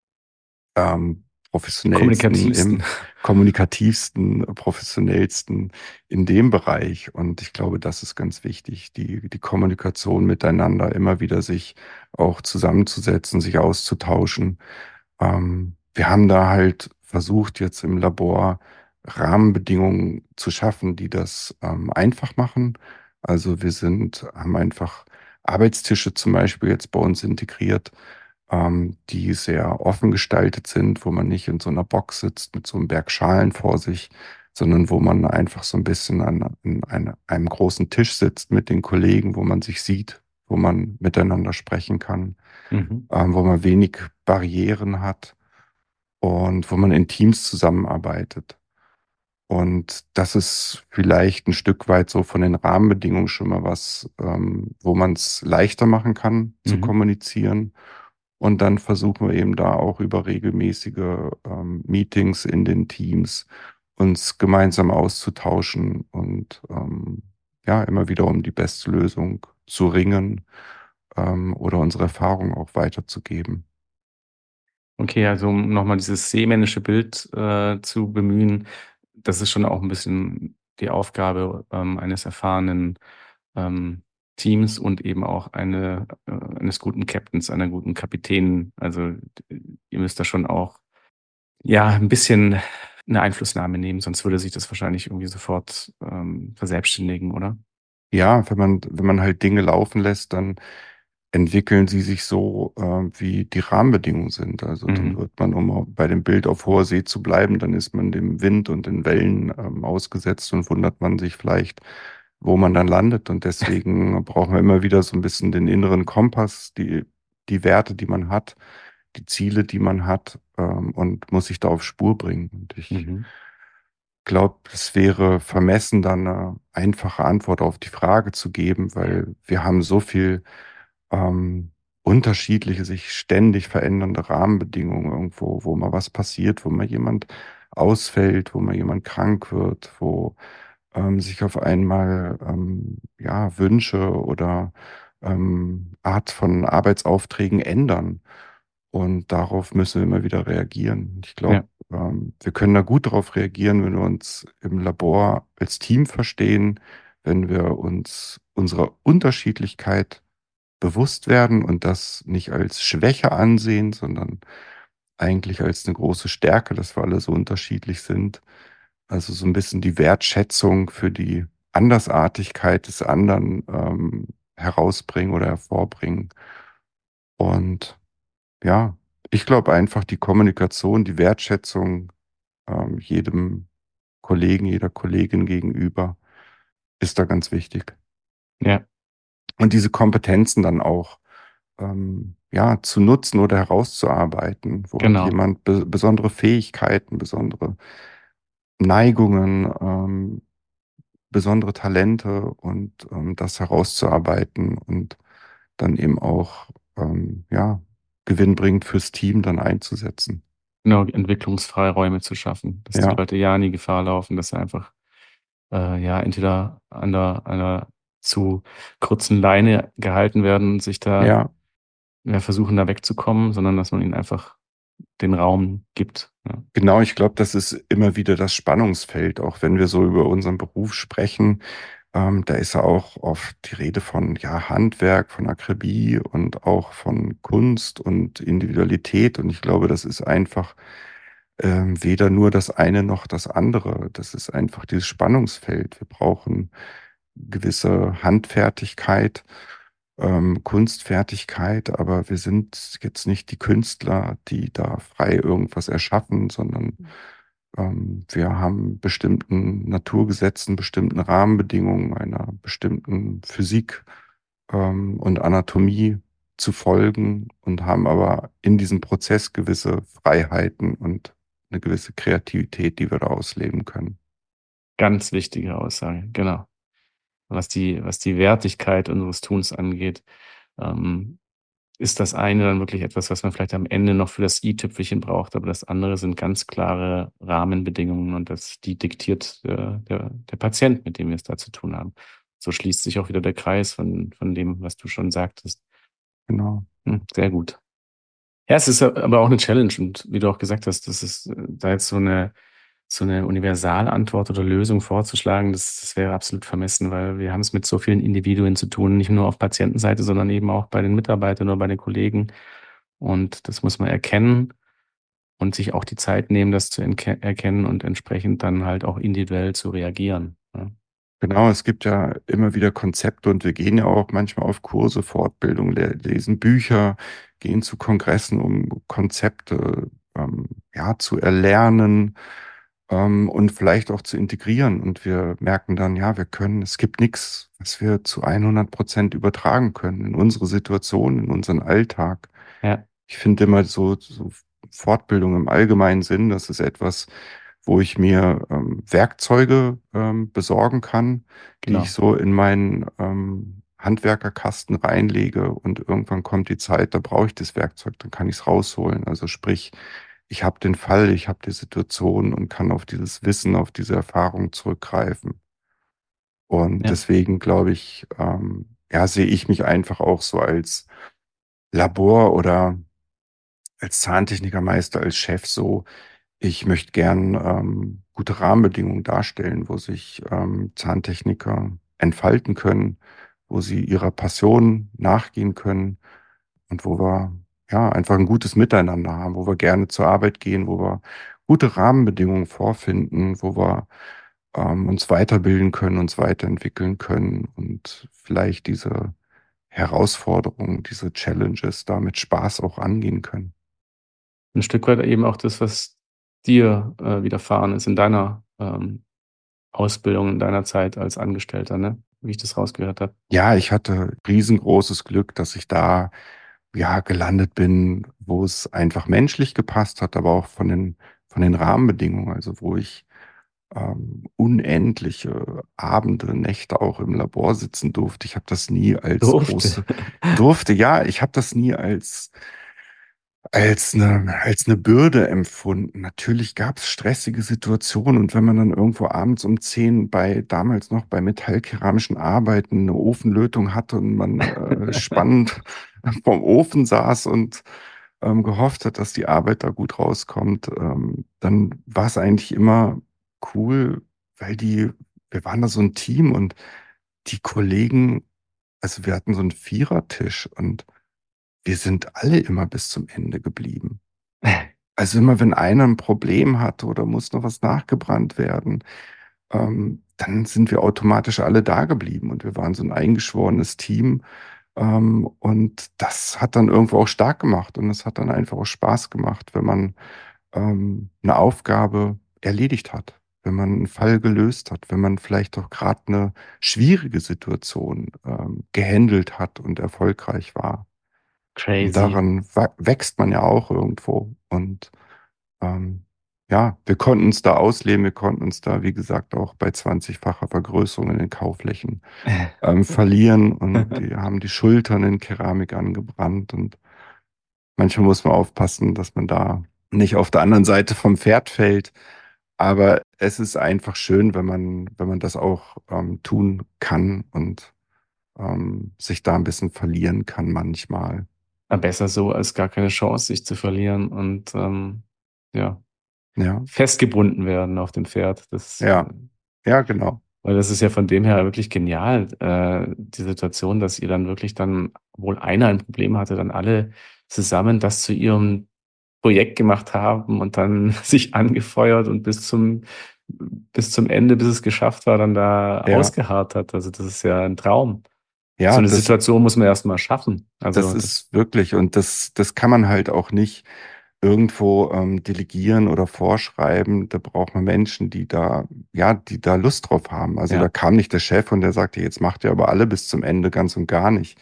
S1: ähm, professionellsten
S3: Kommunikativsten.
S1: im kommunikativsten, professionellsten in dem Bereich. Und ich glaube, das ist ganz wichtig, die, die Kommunikation miteinander, immer wieder sich auch zusammenzusetzen, sich auszutauschen. Ähm, wir haben da halt versucht, jetzt im Labor Rahmenbedingungen zu schaffen, die das ähm, einfach machen. Also wir sind, haben einfach Arbeitstische zum Beispiel jetzt bei uns integriert, ähm, die sehr offen gestaltet sind, wo man nicht in so einer Box sitzt mit so einem Berg Schalen vor sich, sondern wo man einfach so ein bisschen an, an eine, einem großen Tisch sitzt mit den Kollegen, wo man sich sieht, wo man miteinander sprechen kann,
S3: Mhm.
S1: ähm, wo man wenig Barrieren hat und wo man in Teams zusammenarbeitet. Und das ist vielleicht ein Stück weit so von den Rahmenbedingungen schon mal was, ähm, wo man es leichter machen kann zu
S3: Mhm.
S1: kommunizieren. Und dann versuchen wir eben da auch über regelmäßige ähm, Meetings in den Teams uns gemeinsam auszutauschen und ähm, ja, immer wieder um die beste Lösung zu ringen ähm, oder unsere Erfahrungen auch weiterzugeben.
S3: Okay, also um nochmal dieses seemännische Bild äh, zu bemühen, das ist schon auch ein bisschen die Aufgabe ähm, eines erfahrenen ähm, Teams und eben auch eine, äh, eines guten Captains, einer guten Kapitänin. Also d- ihr müsst da schon auch ja ein bisschen eine Einflussnahme nehmen, sonst würde sich das wahrscheinlich irgendwie sofort ähm, verselbstständigen, oder?
S1: Ja, wenn man, wenn man halt Dinge laufen lässt, dann entwickeln sie sich so, äh, wie die Rahmenbedingungen sind. Also dann
S3: Mhm.
S1: wird man, um bei dem Bild auf hoher See zu bleiben, dann ist man dem Wind und den Wellen ähm, ausgesetzt und wundert man sich vielleicht, wo man dann landet. Und deswegen brauchen wir immer wieder so ein bisschen den inneren Kompass, die, die Werte, die man hat, die Ziele, die man hat, ähm, und muss sich da auf Spur bringen. Und ich
S3: Mhm.
S1: glaube, es wäre vermessen, dann eine einfache Antwort auf die Frage zu geben, weil wir haben so viel ähm, unterschiedliche, sich ständig verändernde Rahmenbedingungen irgendwo, wo mal was passiert, wo mal jemand ausfällt, wo mal jemand krank wird, wo ähm, sich auf einmal ähm, ja, Wünsche oder ähm, Art von Arbeitsaufträgen ändern. Und darauf müssen wir immer wieder reagieren. Ich glaube,
S3: Ja,
S1: ähm, wir können da gut darauf reagieren, wenn wir uns im Labor als Team verstehen, wenn wir uns unserer Unterschiedlichkeit bewusst werden und das nicht als Schwäche ansehen, sondern eigentlich als eine große Stärke, dass wir alle so unterschiedlich sind. Also so ein bisschen die Wertschätzung für die Andersartigkeit des anderen ähm, herausbringen oder hervorbringen. Und ja, ich glaube einfach, die Kommunikation, die Wertschätzung ähm, jedem Kollegen, jeder Kollegin gegenüber ist da ganz wichtig.
S3: Ja,
S1: Und diese Kompetenzen dann auch ähm, ja, zu nutzen oder herauszuarbeiten. Wo hat
S3: genau.
S1: jemand be besondere Fähigkeiten, besondere Neigungen, ähm, besondere Talente und ähm, das herauszuarbeiten und dann eben auch ähm, ja, gewinnbringend fürs Team dann einzusetzen.
S3: Genau, Entwicklungsfreiräume zu schaffen, dass die
S1: Ja,
S3: Leute ja nie Gefahr laufen, dass sie einfach äh, ja entweder an der, an der zu kurzen Leine gehalten werden und sich da
S1: ja,
S3: ja, versuchen, da wegzukommen, sondern dass man ihnen einfach den Raum gibt. Ja,
S1: genau. Ich glaube, das ist immer wieder das Spannungsfeld, auch wenn wir so über unseren Beruf sprechen. Ähm, da ist ja auch oft die Rede von ja, Handwerk, von Akribie und auch von Kunst und Individualität. Und ich glaube, das ist einfach ähm, weder nur das eine noch das andere. Das ist einfach dieses Spannungsfeld. Wir brauchen gewisse Handfertigkeit, ähm, Kunstfertigkeit, aber wir sind jetzt nicht die Künstler, die da frei irgendwas erschaffen, sondern ähm, wir haben bestimmten Naturgesetzen, bestimmten Rahmenbedingungen, einer bestimmten Physik ähm, und Anatomie zu folgen und haben aber in diesem Prozess gewisse Freiheiten und eine gewisse Kreativität, die wir da ausleben können.
S3: ganz wichtige Aussage, genau. Was die, was die Wertigkeit unseres Tuns angeht, ähm, ist das eine dann wirklich etwas, was man vielleicht am Ende noch für das i-Tüpfelchen braucht, aber das andere sind ganz klare Rahmenbedingungen und das, die diktiert der, der, der Patient, mit dem wir es da zu tun haben. So schließt sich auch wieder der Kreis von, von dem, was du schon sagtest.
S1: Genau.
S3: Hm, sehr gut. Ja, es ist aber auch eine Challenge und wie du auch gesagt hast, das ist äh, da jetzt so eine so eine Universalantwort oder Lösung vorzuschlagen, das das wäre absolut vermessen, weil wir haben es mit so vielen Individuen zu tun, nicht nur auf Patientenseite, sondern eben auch bei den Mitarbeitern oder bei den Kollegen. Und das muss man erkennen und sich auch die Zeit nehmen, das zu enke erkennen und entsprechend dann halt auch individuell zu reagieren, ja.
S1: Genau, es gibt ja immer wieder Konzepte und wir gehen ja auch manchmal auf Kurse, Fortbildung, le- lesen Bücher, gehen zu Kongressen, um Konzepte ähm, ja, zu erlernen ähm, und vielleicht auch zu integrieren. Und wir merken dann, ja, wir können, es gibt nichts, was wir zu hundert Prozent übertragen können in unsere Situation, in unseren Alltag.
S3: Ja,
S1: Ich finde immer so, so Fortbildung im allgemeinen Sinn, das ist etwas, wo ich mir ähm, Werkzeuge ähm, besorgen kann, die ich
S3: genau.
S1: so in meinen ähm, Handwerkerkasten reinlege und irgendwann kommt die Zeit, da brauche ich das Werkzeug, dann kann ich es rausholen. Also sprich, ich habe den Fall, ich habe die Situation und kann auf dieses Wissen, auf diese Erfahrung zurückgreifen. Und
S3: Ja,
S1: deswegen glaube ich, ähm, ja, sehe ich mich einfach auch so als Labor oder als Zahntechnikermeister, als Chef so, ich möchte gern ähm, gute Rahmenbedingungen darstellen, wo sich ähm, Zahntechniker entfalten können, wo sie ihrer Passion nachgehen können und wo wir ja einfach ein gutes Miteinander haben, wo wir gerne zur Arbeit gehen, wo wir gute Rahmenbedingungen vorfinden, wo wir ähm, uns weiterbilden können, uns weiterentwickeln können und vielleicht diese Herausforderungen, diese Challenges da mit Spaß auch angehen können.
S3: ein Stück weit eben auch das, was dir, äh, widerfahren ist in deiner, ähm, Ausbildung, in deiner Zeit als Angestellter, ne? Wie ich das rausgehört habe.
S1: Ja, ich hatte riesengroßes Glück, dass ich da ja gelandet bin, wo es einfach menschlich gepasst hat, aber auch von den von den Rahmenbedingungen, also wo ich ähm, unendliche Abende, Nächte auch im Labor sitzen durfte. Ich habe das nie als
S3: Durfte.
S1: große durfte, ja, ich habe das nie als als eine, als eine Bürde empfunden. Natürlich gab es stressige Situationen und wenn man dann irgendwo abends um zehn bei damals noch bei metallkeramischen Arbeiten eine Ofenlötung hatte und man äh, spannend vorm Ofen saß und ähm, gehofft hat, dass die Arbeit da gut rauskommt, ähm, dann war es eigentlich immer cool, weil die, wir waren da so ein Team und die Kollegen, also wir hatten so einen Vierertisch und wir sind alle immer bis zum Ende geblieben. Also immer wenn einer ein Problem hat oder muss noch was nachgebrannt werden, ähm, dann sind wir automatisch alle da geblieben und wir waren so ein eingeschworenes Team. Ähm, und das hat dann irgendwo auch stark gemacht und es hat dann einfach auch Spaß gemacht, wenn man ähm, eine Aufgabe erledigt hat, wenn man einen Fall gelöst hat, wenn man vielleicht auch gerade eine schwierige Situation ähm, gehandelt hat und erfolgreich war. Und
S3: Crazy.
S1: daran wa- wächst man ja auch irgendwo. Und ähm, ja, wir konnten uns da ausleben, wir konnten uns da, wie gesagt, auch bei zwanzigfacher Vergrößerung in den Kauflächen ähm, verlieren und die haben die Schultern in Keramik angebrannt und manchmal muss man aufpassen, dass man da nicht auf der anderen Seite vom Pferd fällt. Aber es ist einfach schön, wenn man, wenn man das auch ähm, tun kann und ähm, sich da ein bisschen verlieren kann manchmal.
S4: Ja, besser so, als gar keine Chance, sich zu verlieren und ähm, ja,
S1: Ja,
S4: festgebunden werden auf dem Pferd. Das, äh,
S1: ja, ja, genau.
S4: weil das ist ja von dem her wirklich genial, äh, die Situation, dass ihr dann wirklich dann, obwohl einer ein Problem hatte, dann alle zusammen das zu ihrem Projekt gemacht haben und dann sich angefeuert und bis zum, bis zum Ende, bis es geschafft war, dann da
S1: Ja,
S4: ausgeharrt hat. Also das ist ja ein Traum. So
S1: ja,
S4: eine
S1: das,
S4: Situation muss man erst mal schaffen.
S1: das
S4: Also das,
S1: ist wirklich, und das, das kann man halt auch nicht irgendwo ähm, delegieren oder vorschreiben. Da braucht man Menschen, die da, ja, die da Lust drauf haben. Also da
S4: ja.
S1: kam nicht der Chef und der sagte, jetzt macht ihr aber alle bis zum Ende ganz und gar nicht.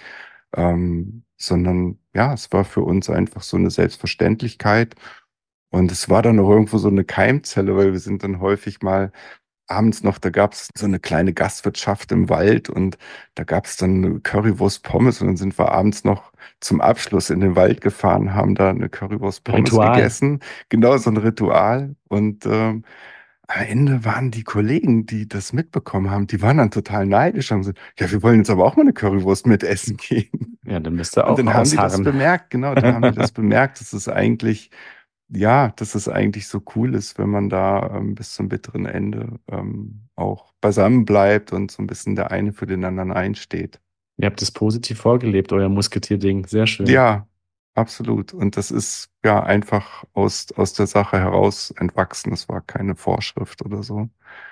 S1: Ähm, sondern ja, es war für uns einfach so eine Selbstverständlichkeit. Und es war dann auch irgendwo so eine Keimzelle, weil wir sind dann häufig mal abends noch, da gab es so eine kleine Gastwirtschaft im Wald und da gab es dann eine Currywurst Pommes und dann sind wir abends noch zum Abschluss in den Wald gefahren, haben da eine Currywurst Pommes
S4: Ritual.
S1: gegessen. Genau so ein Ritual. Und ähm, am Ende waren die Kollegen, die das mitbekommen haben, die waren dann total neidisch, haben gesagt, ja, wir wollen jetzt aber auch mal eine Currywurst mitessen gehen.
S4: Ja, dann müsst ihr
S1: Und
S4: auch
S1: dann haben die das
S4: ausharren.
S1: bemerkt, genau, dann haben die das bemerkt, dass es eigentlich, ja, dass es eigentlich so cool ist, wenn man da ähm, bis zum bitteren Ende ähm, auch beisammen bleibt und so ein bisschen der eine für den anderen einsteht.
S4: Ihr habt es positiv vorgelebt, euer Musketierding. Sehr schön.
S1: Ja, absolut. Und das ist ja einfach aus, aus der Sache heraus entwachsen. Es war keine Vorschrift oder so.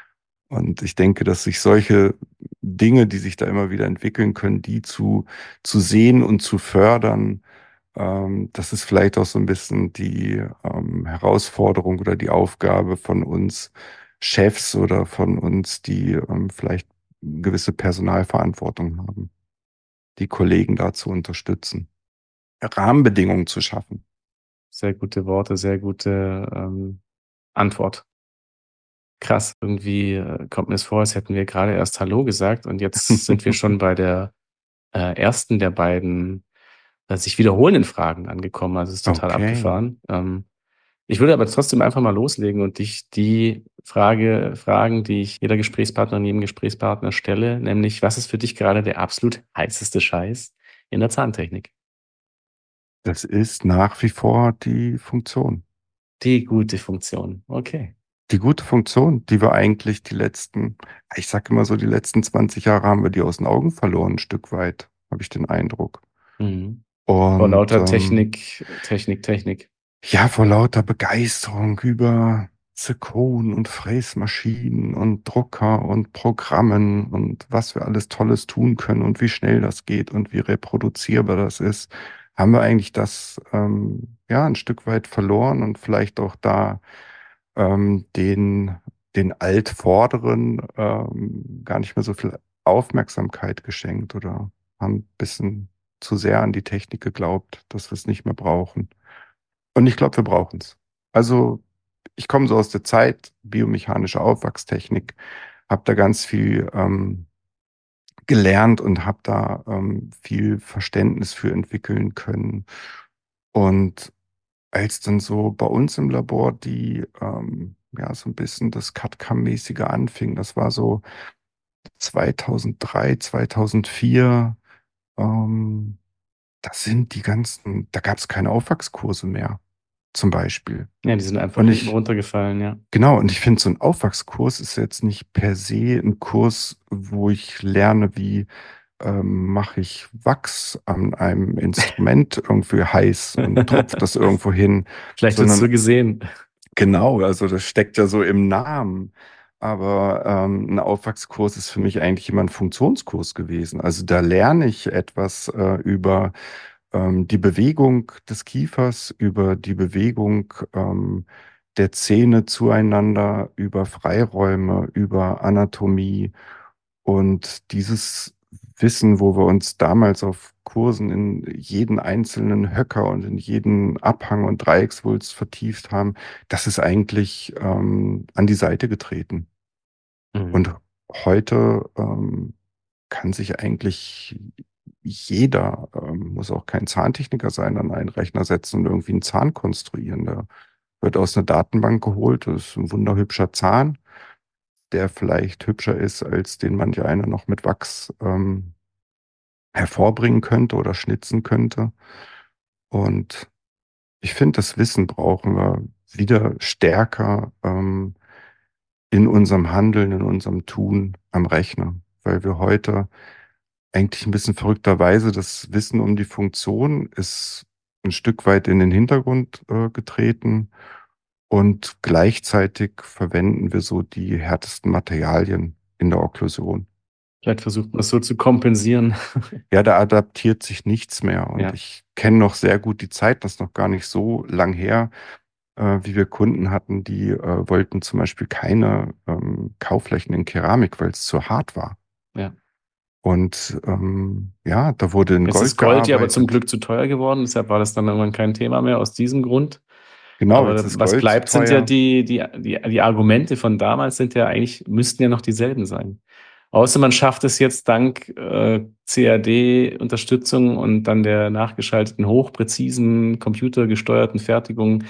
S1: Und ich denke, dass sich solche Dinge, die sich da immer wieder entwickeln können, die zu, zu sehen und zu fördern, ähm, das ist vielleicht auch so ein bisschen die ähm, Herausforderung oder die Aufgabe von uns Chefs oder von uns, die ähm, vielleicht gewisse Personalverantwortung haben, die Kollegen da zu unterstützen, Rahmenbedingungen zu schaffen.
S4: Sehr gute Worte, sehr gute ähm, Antwort. Krass. Irgendwie äh, kommt mir es vor, als hätten wir gerade erst Hallo gesagt und jetzt sind wir schon bei der äh, ersten der beiden äh, sich wiederholenden Fragen angekommen. Also es ist total
S1: Okay,
S4: abgefahren. Ähm, ich würde aber trotzdem einfach mal loslegen und dich die Frage fragen, die ich jeder Gesprächspartnerin, jedem Gesprächspartner stelle, nämlich, was ist für dich gerade der absolut heißeste Scheiß in der Zahntechnik?
S1: das ist nach wie vor die Funktion.
S4: Die gute Funktion. Okay.
S1: Die gute Funktion, die wir eigentlich die letzten, ich sag immer so, die letzten zwanzig Jahre haben wir die aus den Augen verloren, ein Stück weit, habe ich den Eindruck.
S4: Mhm. Vor
S1: Und
S4: lauter
S1: ähm,
S4: Technik, Technik, Technik.
S1: ja, vor lauter Begeisterung über Zirkon und Fräsmaschinen und Drucker und Programmen und was wir alles Tolles tun können und wie schnell das geht und wie reproduzierbar das ist, haben wir eigentlich das ähm, ja ein Stück weit verloren und vielleicht auch da ähm, den, den Altvorderen ähm, gar nicht mehr so viel Aufmerksamkeit geschenkt oder haben ein bisschen zu sehr an die Technik geglaubt, dass wir es nicht mehr brauchen. Und ich glaube, wir brauchen es. Also ich komme so aus der Zeit, biomechanische Aufwachstechnik, habe da ganz viel ähm, gelernt und habe da ähm, viel Verständnis für entwickeln können. Und als dann so bei uns im Labor die, ähm, ja, so ein bisschen das C A D-C A M-mäßige anfing, das war so zweitausenddrei, zweitausendvier, ähm, da sind die ganzen, da gab es keine Aufwachskurse mehr, zum Beispiel.
S4: Ja, die sind einfach
S1: Und
S4: hinten
S1: ich,
S4: runtergefallen, ja.
S1: genau, und ich finde, so ein Aufwachskurs ist jetzt nicht per se ein Kurs, wo ich lerne, wie ähm, mache ich Wachs an einem Instrument irgendwie heiß und tropfe das irgendwo hin,
S4: Vielleicht wird es so
S1: sondern
S4: gesehen.
S1: genau, also das steckt ja so im Namen. Aber ähm, ein Aufwachskurs ist für mich eigentlich immer ein Funktionskurs gewesen. Also da lerne ich etwas äh, über ähm, die Bewegung des Kiefers, über die Bewegung ähm, der Zähne zueinander, über Freiräume, über Anatomie. Und dieses Wissen, wo wir uns damals auf Kursen in jeden einzelnen Höcker und in jeden Abhang und Dreieckswulst vertieft haben, das ist eigentlich ähm, an die Seite getreten.
S4: Mhm.
S1: Und heute ähm, kann sich eigentlich jeder, ähm, muss auch kein Zahntechniker sein, an einen Rechner setzen und irgendwie einen Zahn konstruieren. Der wird aus einer Datenbank geholt, das ist ein wunderhübscher Zahn, der vielleicht hübscher ist, als den manch einer noch mit Wachs ähm, hervorbringen könnte oder schnitzen könnte. Und ich finde, das Wissen brauchen wir wieder stärker ähm, in unserem Handeln, in unserem Tun am Rechner, weil wir heute eigentlich ein bisschen verrückterweise das Wissen um die Funktion ist ein Stück weit in den Hintergrund äh, getreten und gleichzeitig verwenden wir so die härtesten Materialien in der Okklusion.
S4: Vielleicht versucht man es so zu kompensieren.
S1: Ja, da adaptiert sich nichts mehr. Und
S4: Ja,
S1: ich kenne noch sehr gut die Zeit, das ist noch gar nicht so lang her, äh, wie wir Kunden hatten, die äh, wollten zum Beispiel keine ähm, Kauflächen in Keramik, weil es zu hart war.
S4: ja.
S1: Und ähm, ja, da wurde in
S4: Jetzt ist
S1: Gold
S4: Gold ja aber zum
S1: gearbeitet.
S4: Glück zu teuer geworden, deshalb war das dann irgendwann kein Thema mehr aus diesem Grund.
S1: Genau, jetzt
S4: Aber
S1: ist
S4: was
S1: Gold zu
S4: bleibt, sind ja
S1: teuer.
S4: die, die, die, die Argumente von damals sind ja eigentlich, müssten ja noch dieselben sein. Außer man schafft es jetzt dank äh, C A D-Unterstützung und dann der nachgeschalteten, hochpräzisen, computergesteuerten Fertigung,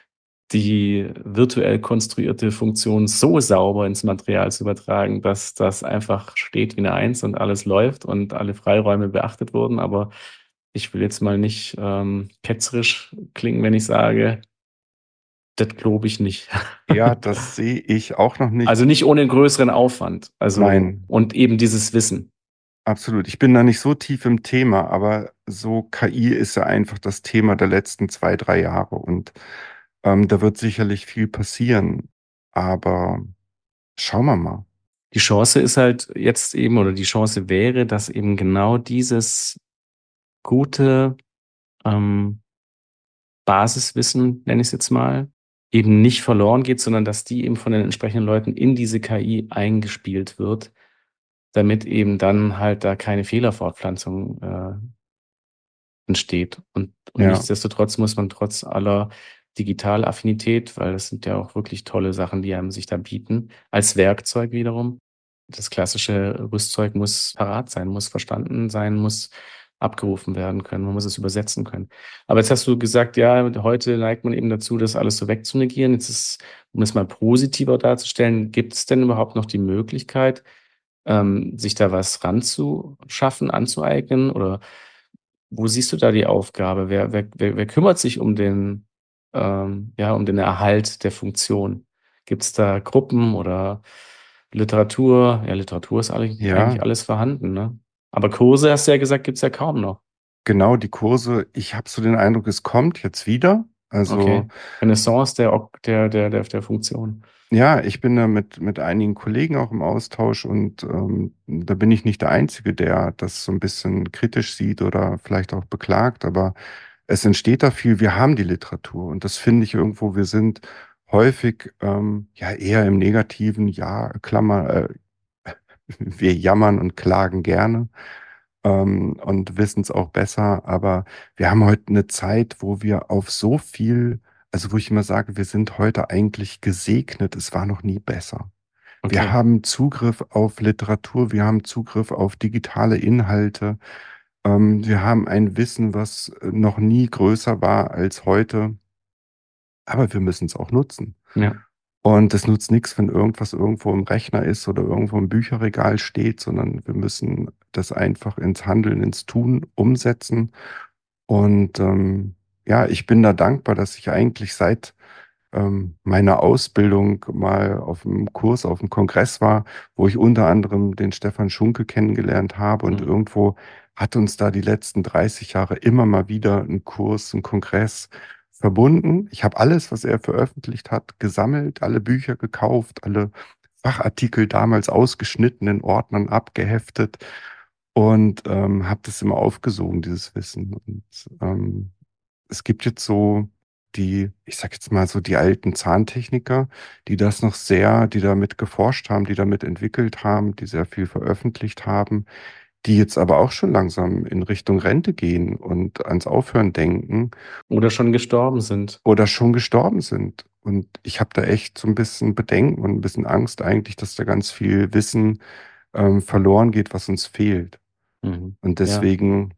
S4: die virtuell konstruierte Funktion so sauber ins Material zu übertragen, dass das einfach steht wie eine Eins und alles läuft und alle Freiräume beachtet wurden. Aber ich will jetzt mal nicht ähm, ketzerisch klingen, wenn ich sage, das glaube ich nicht.
S1: Ja, das sehe ich auch noch nicht.
S4: Also nicht ohne größeren Aufwand. Also,
S1: Nein,
S4: und eben dieses Wissen.
S1: absolut. Ich bin da nicht so tief im Thema, aber so K I ist ja einfach das Thema der letzten zwei, drei Jahre. Und ähm, da wird sicherlich viel passieren. Aber schauen wir mal.
S4: Die Chance ist halt jetzt eben, oder die Chance wäre, dass eben genau dieses gute ähm, Basiswissen, nenne ich es jetzt mal, eben nicht verloren geht, sondern dass die eben von den entsprechenden Leuten in diese K I eingespielt wird, damit eben dann halt da keine Fehlerfortpflanzung äh, entsteht. Und, und
S1: Ja,
S4: nichtsdestotrotz muss man trotz aller Digitalaffinität, weil das sind ja auch wirklich tolle Sachen, die einem sich da bieten, als Werkzeug wiederum. Das klassische Rüstzeug muss parat sein, muss verstanden sein, muss abgerufen werden können, man muss es übersetzen können. Aber jetzt hast du gesagt, ja, heute neigt man eben dazu, das alles so wegzunegieren. Jetzt ist, um es mal positiver darzustellen, gibt es denn überhaupt noch die Möglichkeit, ähm, sich da was ranzuschaffen, anzueignen? Oder wo siehst du da die Aufgabe? Wer, wer, wer, wer kümmert sich um den, ähm, ja, um den Erhalt der Funktion? Gibt es da Gruppen oder Literatur? Ja, Literatur ist eigentlich,
S1: ja,
S4: eigentlich alles vorhanden, ne? Aber Kurse, hast du ja gesagt, gibt es ja kaum noch.
S1: genau die Kurse. Ich habe so den Eindruck, es kommt jetzt wieder. Also
S4: Okay. Renaissance der, Ok- der, der, der, der Funktion.
S1: ja, ich bin da mit, mit einigen Kollegen auch im Austausch und ähm, da bin ich nicht der Einzige, der das so ein bisschen kritisch sieht oder vielleicht auch beklagt, aber es entsteht da viel. Wir haben die Literatur und das finde ich irgendwo, wir sind häufig ähm, ja eher im negativen, ja, Klammer, äh, wir jammern und klagen gerne ähm, und wissen es auch besser. Aber wir haben heute eine Zeit, wo wir auf so viel, also wo ich immer sage, wir sind heute eigentlich gesegnet. Es war noch nie besser. Wir
S4: Okay.
S1: haben Zugriff auf Literatur, wir haben Zugriff auf digitale Inhalte. Ähm, wir haben ein Wissen, was äh, noch nie größer war als heute. Aber wir müssen es auch nutzen.
S4: Ja.
S1: Und es nutzt nichts, wenn irgendwas irgendwo im Rechner ist oder irgendwo im Bücherregal steht, sondern wir müssen das einfach ins Handeln, ins Tun umsetzen. Und ähm, ja, ich bin da dankbar, dass ich eigentlich seit ähm, meiner Ausbildung mal auf einem Kurs, auf einem Kongress war, wo ich unter anderem den Stefan Schunke kennengelernt habe. Und
S4: Mhm.
S1: irgendwo hat uns da die letzten dreißig Jahre immer mal wieder ein Kurs, ein Kongress verbunden. Ich habe alles, was er veröffentlicht hat, gesammelt, alle Bücher gekauft, alle Fachartikel damals ausgeschnitten, in Ordnern abgeheftet und ähm, habe das immer aufgesogen, dieses Wissen. Und ähm, es gibt jetzt so die, ich sag jetzt mal so die alten Zahntechniker, die das noch sehr, die damit geforscht haben, die damit entwickelt haben, die sehr viel veröffentlicht haben, die jetzt aber auch schon langsam in Richtung Rente gehen und ans Aufhören denken
S4: Oder schon gestorben sind.
S1: oder schon gestorben sind. Und ich habe da echt so ein bisschen Bedenken und ein bisschen Angst eigentlich, dass da ganz viel Wissen ähm, verloren geht, was uns fehlt.
S4: Mhm.
S1: Und
S4: Ja.
S1: deswegen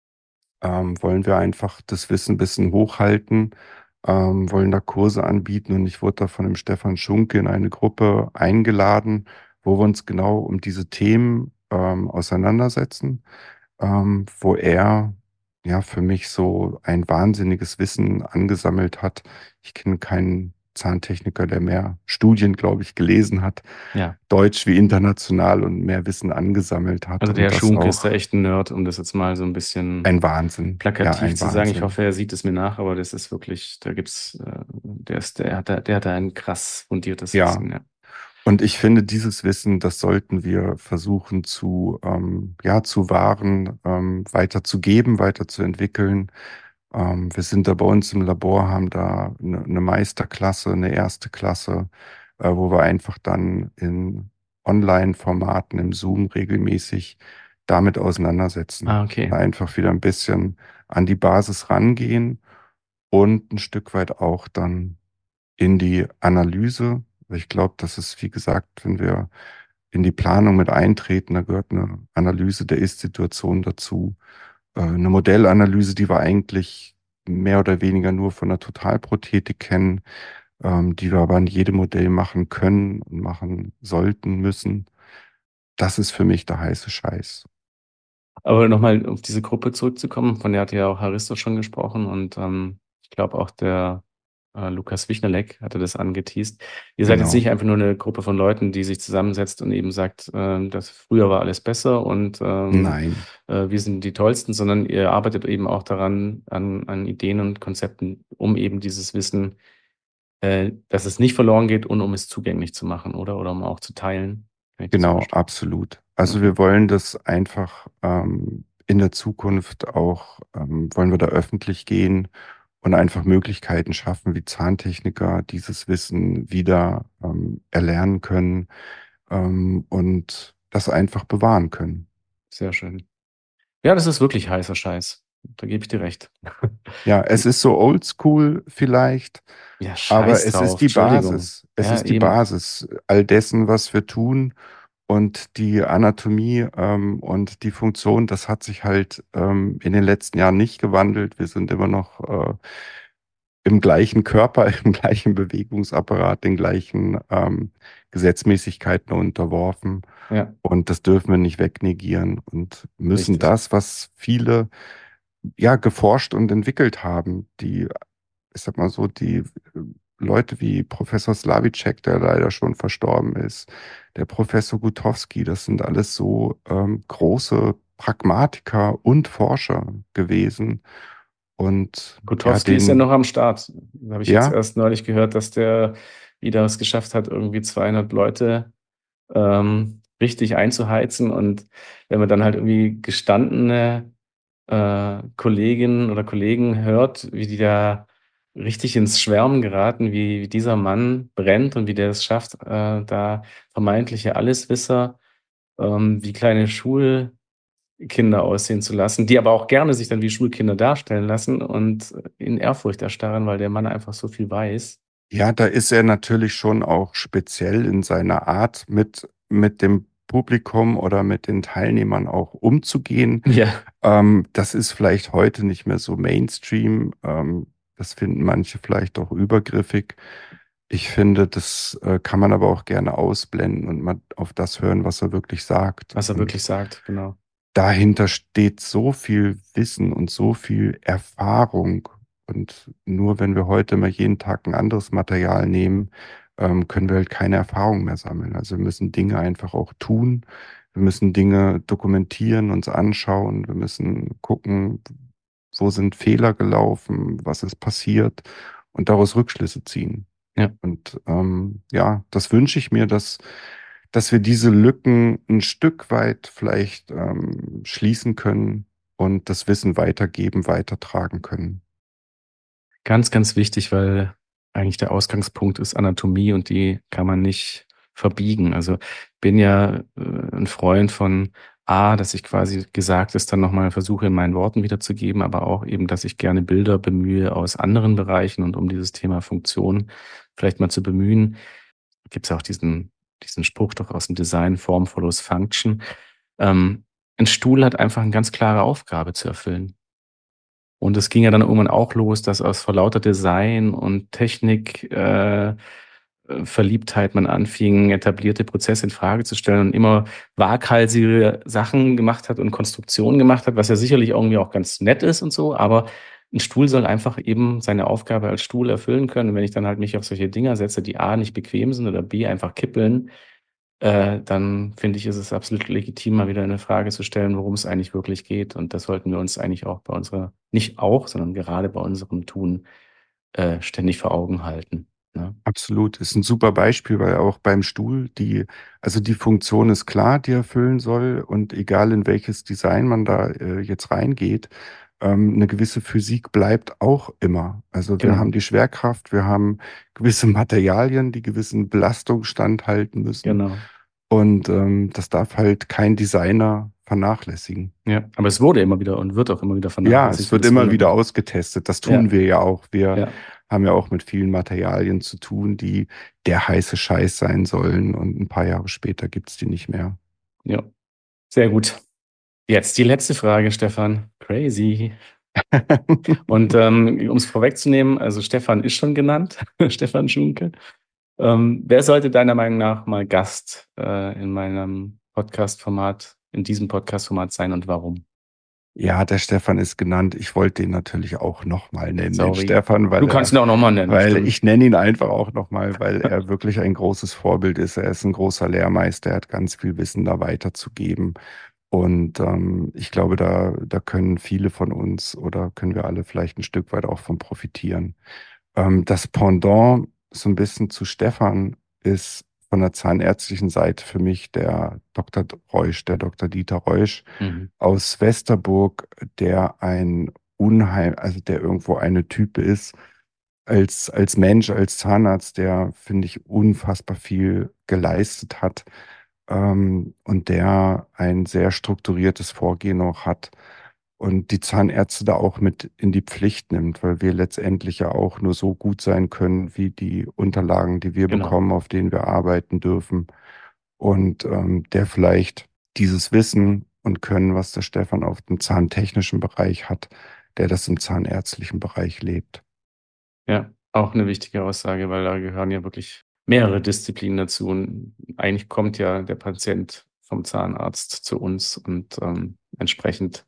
S1: ähm, wollen wir einfach das Wissen ein bisschen hochhalten, ähm, wollen da Kurse anbieten. Und ich wurde da von dem Stefan Schunke in eine Gruppe eingeladen, wo wir uns genau um diese Themen ähm, auseinandersetzen, ähm, wo er ja für mich so ein wahnsinniges Wissen angesammelt hat. Ich kenne keinen Zahntechniker, der mehr Studien, glaube ich, gelesen hat,
S4: Ja.
S1: deutsch wie international, und mehr Wissen angesammelt hat
S4: Also der
S1: und
S4: Herr
S1: das
S4: Schunke ist da
S1: auch
S4: echt ein Nerd, um das jetzt mal so ein bisschen
S1: ein Wahnsinn. Ja,
S4: plakativ
S1: ein
S4: zu sagen. Ich
S1: Wahnsinn.
S4: hoffe, er sieht es mir nach, aber das ist wirklich, da gibt's, äh, der ist, der hat da, der hat da ein krass fundiertes
S1: Ja,
S4: Wissen, ja.
S1: und ich finde, dieses Wissen, das sollten wir versuchen zu, ähm, ja, zu wahren, ähm, weiterzugeben, weiterzuentwickeln. Ähm, wir sind da bei uns im Labor, haben da eine, eine Meisterklasse, eine erste Klasse, äh, wo wir einfach dann in Online-Formaten, im Zoom regelmäßig damit auseinandersetzen.
S4: Ah, okay.
S1: Einfach wieder ein bisschen an die Basis rangehen und ein Stück weit auch dann in die Analyse. Ich glaube, das ist, wie gesagt, wenn wir in die Planung mit eintreten, da gehört eine Analyse der Ist-Situation dazu, äh, eine Modellanalyse, die wir eigentlich mehr oder weniger nur von der Totalprothetik kennen, ähm, die wir aber in jedem Modell machen können und machen sollten, müssen. Das ist für mich der heiße Scheiß.
S4: Aber nochmal auf diese Gruppe zurückzukommen, von der hatte ja auch Haristo schon gesprochen und ähm, ich glaube auch der äh, Lukas Wichnerleck hatte das angeteast. Ihr seid jetzt
S1: Genau.
S4: nicht einfach nur eine Gruppe von Leuten, die sich zusammensetzt und eben sagt, ähm, dass früher war alles besser und ähm,
S1: Nein.
S4: äh, wir sind die Tollsten, sondern ihr arbeitet eben auch daran, an, an Ideen und Konzepten, um eben dieses Wissen, äh, dass es nicht verloren geht und um es zugänglich zu machen, oder? Oder um auch zu teilen. Kann ich das so
S1: Genau,
S4: verstehen?
S1: absolut. Also
S4: Okay.
S1: wir wollen das einfach ähm, in der Zukunft auch, ähm, wollen wir da öffentlich gehen und einfach Möglichkeiten schaffen, wie Zahntechniker dieses Wissen wieder ähm, erlernen können ähm, und das einfach bewahren können.
S4: Sehr schön. Ja, das ist wirklich heißer Scheiß. Da gebe ich dir recht.
S1: Ja, es ist so oldschool vielleicht,
S4: Ja,
S1: aber
S4: scheiß
S1: es ist
S4: drauf.
S1: die
S4: Entschuldigung.
S1: Basis. Es
S4: Ja,
S1: ist die
S4: eben.
S1: Basis all dessen, was wir tun. Und die Anatomie ähm, und die Funktion, das hat sich halt ähm, in den letzten Jahren nicht gewandelt. Wir sind immer noch äh, im gleichen Körper, im gleichen Bewegungsapparat, den gleichen ähm, Gesetzmäßigkeiten unterworfen.
S4: Ja,
S1: Und das dürfen wir nicht wegnegieren und müssen
S4: richtig.
S1: das, was viele ja geforscht und entwickelt haben, die, ich sag mal so, die äh, Leute wie Professor Slavicek, der leider schon verstorben ist, der Professor Gutowski, das sind alles so ähm, große Pragmatiker und Forscher gewesen. Und ja,
S4: Gutowski ist ja noch
S1: den,
S4: am Start. Da habe ich jetzt
S1: ja,
S4: erst neulich gehört, dass der wieder es geschafft hat, irgendwie zweihundert Leute ähm, richtig einzuheizen. Und wenn man dann halt irgendwie gestandene äh, Kolleginnen oder Kollegen hört, wie die da richtig ins Schwärmen geraten, wie, wie dieser Mann brennt und wie der es schafft, äh, da vermeintliche Alleswisser ähm, wie kleine Schulkinder aussehen zu lassen, die aber auch gerne sich dann wie Schulkinder darstellen lassen und in Ehrfurcht erstarren, weil der Mann einfach so viel weiß.
S1: ja, da ist er natürlich schon auch speziell in seiner Art, mit, mit dem Publikum oder mit den Teilnehmern auch umzugehen.
S4: Ja,
S1: Ähm, das ist vielleicht heute nicht mehr so Mainstream. Ähm, das finden manche vielleicht auch übergriffig. Ich finde, das äh, kann man aber auch gerne ausblenden und mal auf das hören, was er wirklich sagt.
S4: was er
S1: Und
S4: wirklich sagt, genau.
S1: dahinter steht so viel Wissen und so viel Erfahrung Und nur wenn wir heute mal jeden Tag ein anderes Material nehmen, ähm, können wir halt keine Erfahrung mehr sammeln. Also wir müssen Dinge einfach auch tun. Wir müssen Dinge dokumentieren, uns anschauen. Wir müssen gucken, wo sind Fehler gelaufen, was ist passiert und daraus Rückschlüsse ziehen.
S4: Ja.
S1: Und ähm, ja, das wünsche ich mir, dass, dass wir diese Lücken ein Stück weit vielleicht ähm, schließen können und das Wissen weitergeben, weitertragen können.
S4: Ganz, ganz wichtig, weil eigentlich der Ausgangspunkt ist Anatomie und die kann man nicht verbiegen. Also bin ja äh, ein Freund von A, dass ich quasi Gesagtes dann nochmal versuche in meinen Worten wiederzugeben, aber auch eben, dass ich gerne Bilder bemühe aus anderen Bereichen und um dieses Thema Funktion vielleicht mal zu bemühen, gibt es auch diesen, diesen Spruch doch aus dem Design, Form follows Function. Ähm, ein Stuhl hat einfach eine ganz klare Aufgabe zu erfüllen. Und es ging ja dann irgendwann auch los, dass aus vor lauter Design und Technik äh, äh, Verliebtheit man anfing, etablierte Prozesse in Frage zu stellen und immer waghalsige Sachen gemacht hat und Konstruktionen gemacht hat, was ja sicherlich irgendwie auch ganz nett ist und so, aber ein Stuhl soll einfach eben seine Aufgabe als Stuhl erfüllen können. Und wenn ich dann halt mich auf solche Dinger setze, die A nicht bequem sind oder B einfach kippeln, äh, dann finde ich, ist es absolut legitim, mal wieder eine Frage zu stellen, worum es eigentlich wirklich geht. Und das sollten wir uns eigentlich auch bei unserer, nicht auch, sondern gerade bei unserem Tun äh, ständig vor Augen halten. Ne?
S1: Absolut, ist ein super Beispiel, weil auch beim Stuhl die, also die Funktion ist klar, die erfüllen soll und egal in welches Design man da äh, jetzt reingeht, ähm, eine gewisse Physik bleibt auch immer. Also wir haben
S4: Genau,
S1: die Schwerkraft, wir haben gewisse Materialien, die gewissen Belastungen standhalten müssen
S4: genau.
S1: und ähm, das darf halt kein Designer vernachlässigen.
S4: Ja, aber es wurde immer wieder und wird auch immer wieder
S1: Ja,
S4: vernachlässigt
S1: es
S4: und
S1: wird
S4: das
S1: immer
S4: wundert
S1: wieder
S4: mich.
S1: ausgetestet. Das tun
S4: Ja,
S1: wir ja auch. Wir
S4: ja,
S1: haben ja auch mit vielen Materialien zu tun, die der heiße Scheiß sein sollen. Und ein paar Jahre später gibt's die nicht mehr.
S4: ja. Sehr gut. Jetzt die letzte Frage, Stefan. Crazy. Und ähm, um es vorwegzunehmen, also Stefan ist schon genannt, Stefan Schunke. Ähm, wer sollte deiner Meinung nach mal Gast äh, in meinem Podcast-Format, in diesem Podcast-Format sein und warum?
S1: Ja, der Stefan ist genannt. Ich wollte den natürlich auch nochmal nennen, den
S4: Sorry.
S1: Stefan,
S4: Du
S1: weil
S4: kannst
S1: er,
S4: ihn auch nochmal nennen,
S1: weil
S4: stimmt.
S1: ich nenne ihn einfach auch nochmal, weil er wirklich ein großes Vorbild ist. Er ist ein großer Lehrmeister, er hat ganz viel Wissen da weiterzugeben. Und ähm, ich glaube, da, da können viele von uns oder können wir alle vielleicht ein Stück weit auch von profitieren. Ähm, das Pendant so ein bisschen zu Stefan ist von der zahnärztlichen Seite für mich der Doktor Reusch, der Doktor Dieter Reusch
S4: Mhm.
S1: aus Westerburg, der ein Unheim, also der irgendwo eine Type ist, als, als Mensch, als Zahnarzt, der, finde ich, unfassbar viel geleistet hat, ähm, und der ein sehr strukturiertes Vorgehen auch hat und die Zahnärzte da auch mit in die Pflicht nimmt, weil wir letztendlich ja auch nur so gut sein können, wie die Unterlagen, die wir
S4: Genau.
S1: bekommen, auf denen wir arbeiten dürfen. Und ähm, der vielleicht dieses Wissen und Können, was der Stefan auf dem zahntechnischen Bereich hat, der das im zahnärztlichen Bereich lebt.
S4: Ja, auch eine wichtige Aussage, weil da gehören ja wirklich mehrere Disziplinen dazu. Und eigentlich kommt ja der Patient vom Zahnarzt zu uns und ähm, entsprechend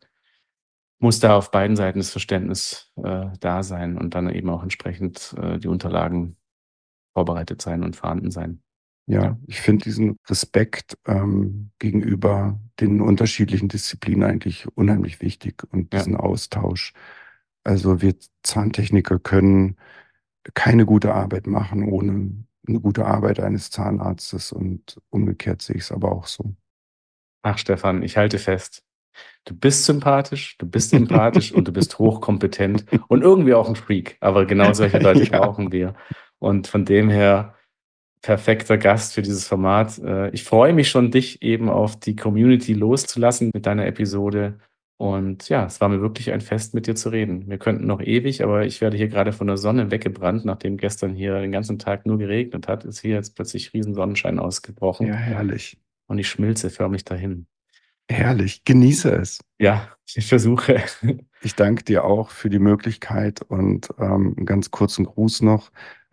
S4: muss da auf beiden Seiten das Verständnis äh, da sein und dann eben auch entsprechend äh, die Unterlagen vorbereitet sein und vorhanden sein.
S1: Ja,
S4: Ja,
S1: ich finde diesen Respekt ähm, gegenüber den unterschiedlichen Disziplinen eigentlich unheimlich wichtig und
S4: ja,
S1: diesen Austausch. Also wir Zahntechniker können keine gute Arbeit machen ohne eine gute Arbeit eines Zahnarztes und umgekehrt sehe ich es aber auch so.
S4: ach Stefan, ich halte fest. Du bist sympathisch, du bist empathisch und du bist hochkompetent und irgendwie auch ein Freak. Aber genau solche Leute
S1: Ja,
S4: brauchen wir. Und von dem her perfekter Gast für dieses Format. Äh, Ich freue mich schon, dich eben auf die Community loszulassen mit deiner Episode. Und ja, es war mir wirklich ein Fest, mit dir zu reden. Wir könnten noch ewig, aber ich werde hier gerade von der Sonne weggebrannt, nachdem gestern hier den ganzen Tag nur geregnet hat, ist hier jetzt plötzlich Riesensonnenschein
S1: ja,
S4: ausgebrochen
S1: herrlich.
S4: und ich schmilze förmlich dahin.
S1: Herrlich. Genieße es.
S4: Ja, ich versuche.
S1: Ich danke dir auch für die Möglichkeit und ähm, einen ganz kurzen Gruß noch.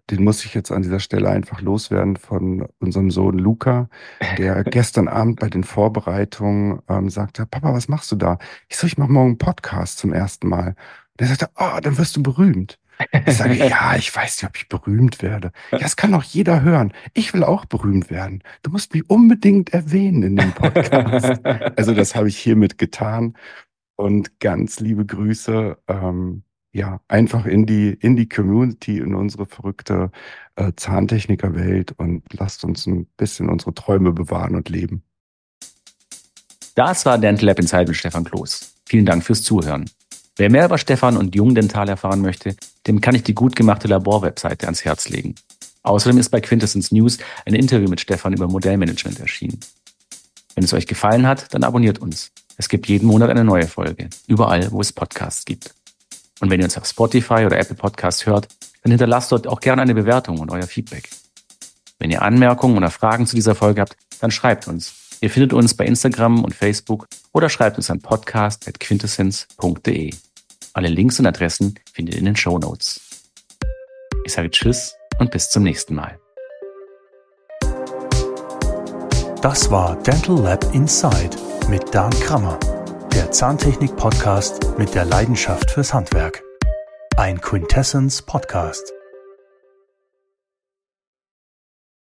S1: den muss ich jetzt an dieser Stelle einfach loswerden von unserem Sohn Luca, der gestern Abend bei den Vorbereitungen ähm, sagte, Papa, was machst du da? Ich so, ich mache morgen einen Podcast zum ersten Mal. Und er sagte, oh, dann wirst du berühmt. Ich sage, ja, ich weiß nicht, ob ich berühmt werde. Ja, das kann doch jeder hören. Ich will auch berühmt werden. Du musst mich unbedingt erwähnen in dem Podcast. Also das habe ich hiermit getan. Und ganz liebe Grüße, ähm, ja, einfach in die, in die Community, in unsere verrückte äh, Zahntechnikerwelt und lasst uns ein bisschen unsere Träume bewahren und leben.
S3: Das war Dental Lab Inside mit Stefan Kloß. Vielen Dank fürs Zuhören. Wer mehr über Stefan und Jungdental erfahren möchte, dem kann ich die gut gemachte Labor-Webseite ans Herz legen. Außerdem ist bei Quintessence News ein Interview mit Stefan über Modellmanagement erschienen. Wenn es euch gefallen hat, dann abonniert uns. Es gibt jeden Monat eine neue Folge, überall, wo es Podcasts gibt. Und wenn ihr uns auf Spotify oder Apple Podcasts hört, dann hinterlasst dort auch gerne eine Bewertung und euer Feedback. Wenn ihr Anmerkungen oder Fragen zu dieser Folge habt, dann schreibt uns. Ihr findet uns bei Instagram und Facebook oder schreibt uns an podcast at quintessence punkt de. Alle Links und Adressen findet ihr in den Shownotes. Ich sage Tschüss und bis zum nächsten Mal.
S2: Das war Dental Lab Inside mit Dan Krammer, der Zahntechnik-Podcast mit der Leidenschaft fürs Handwerk. Ein Quintessence Podcast.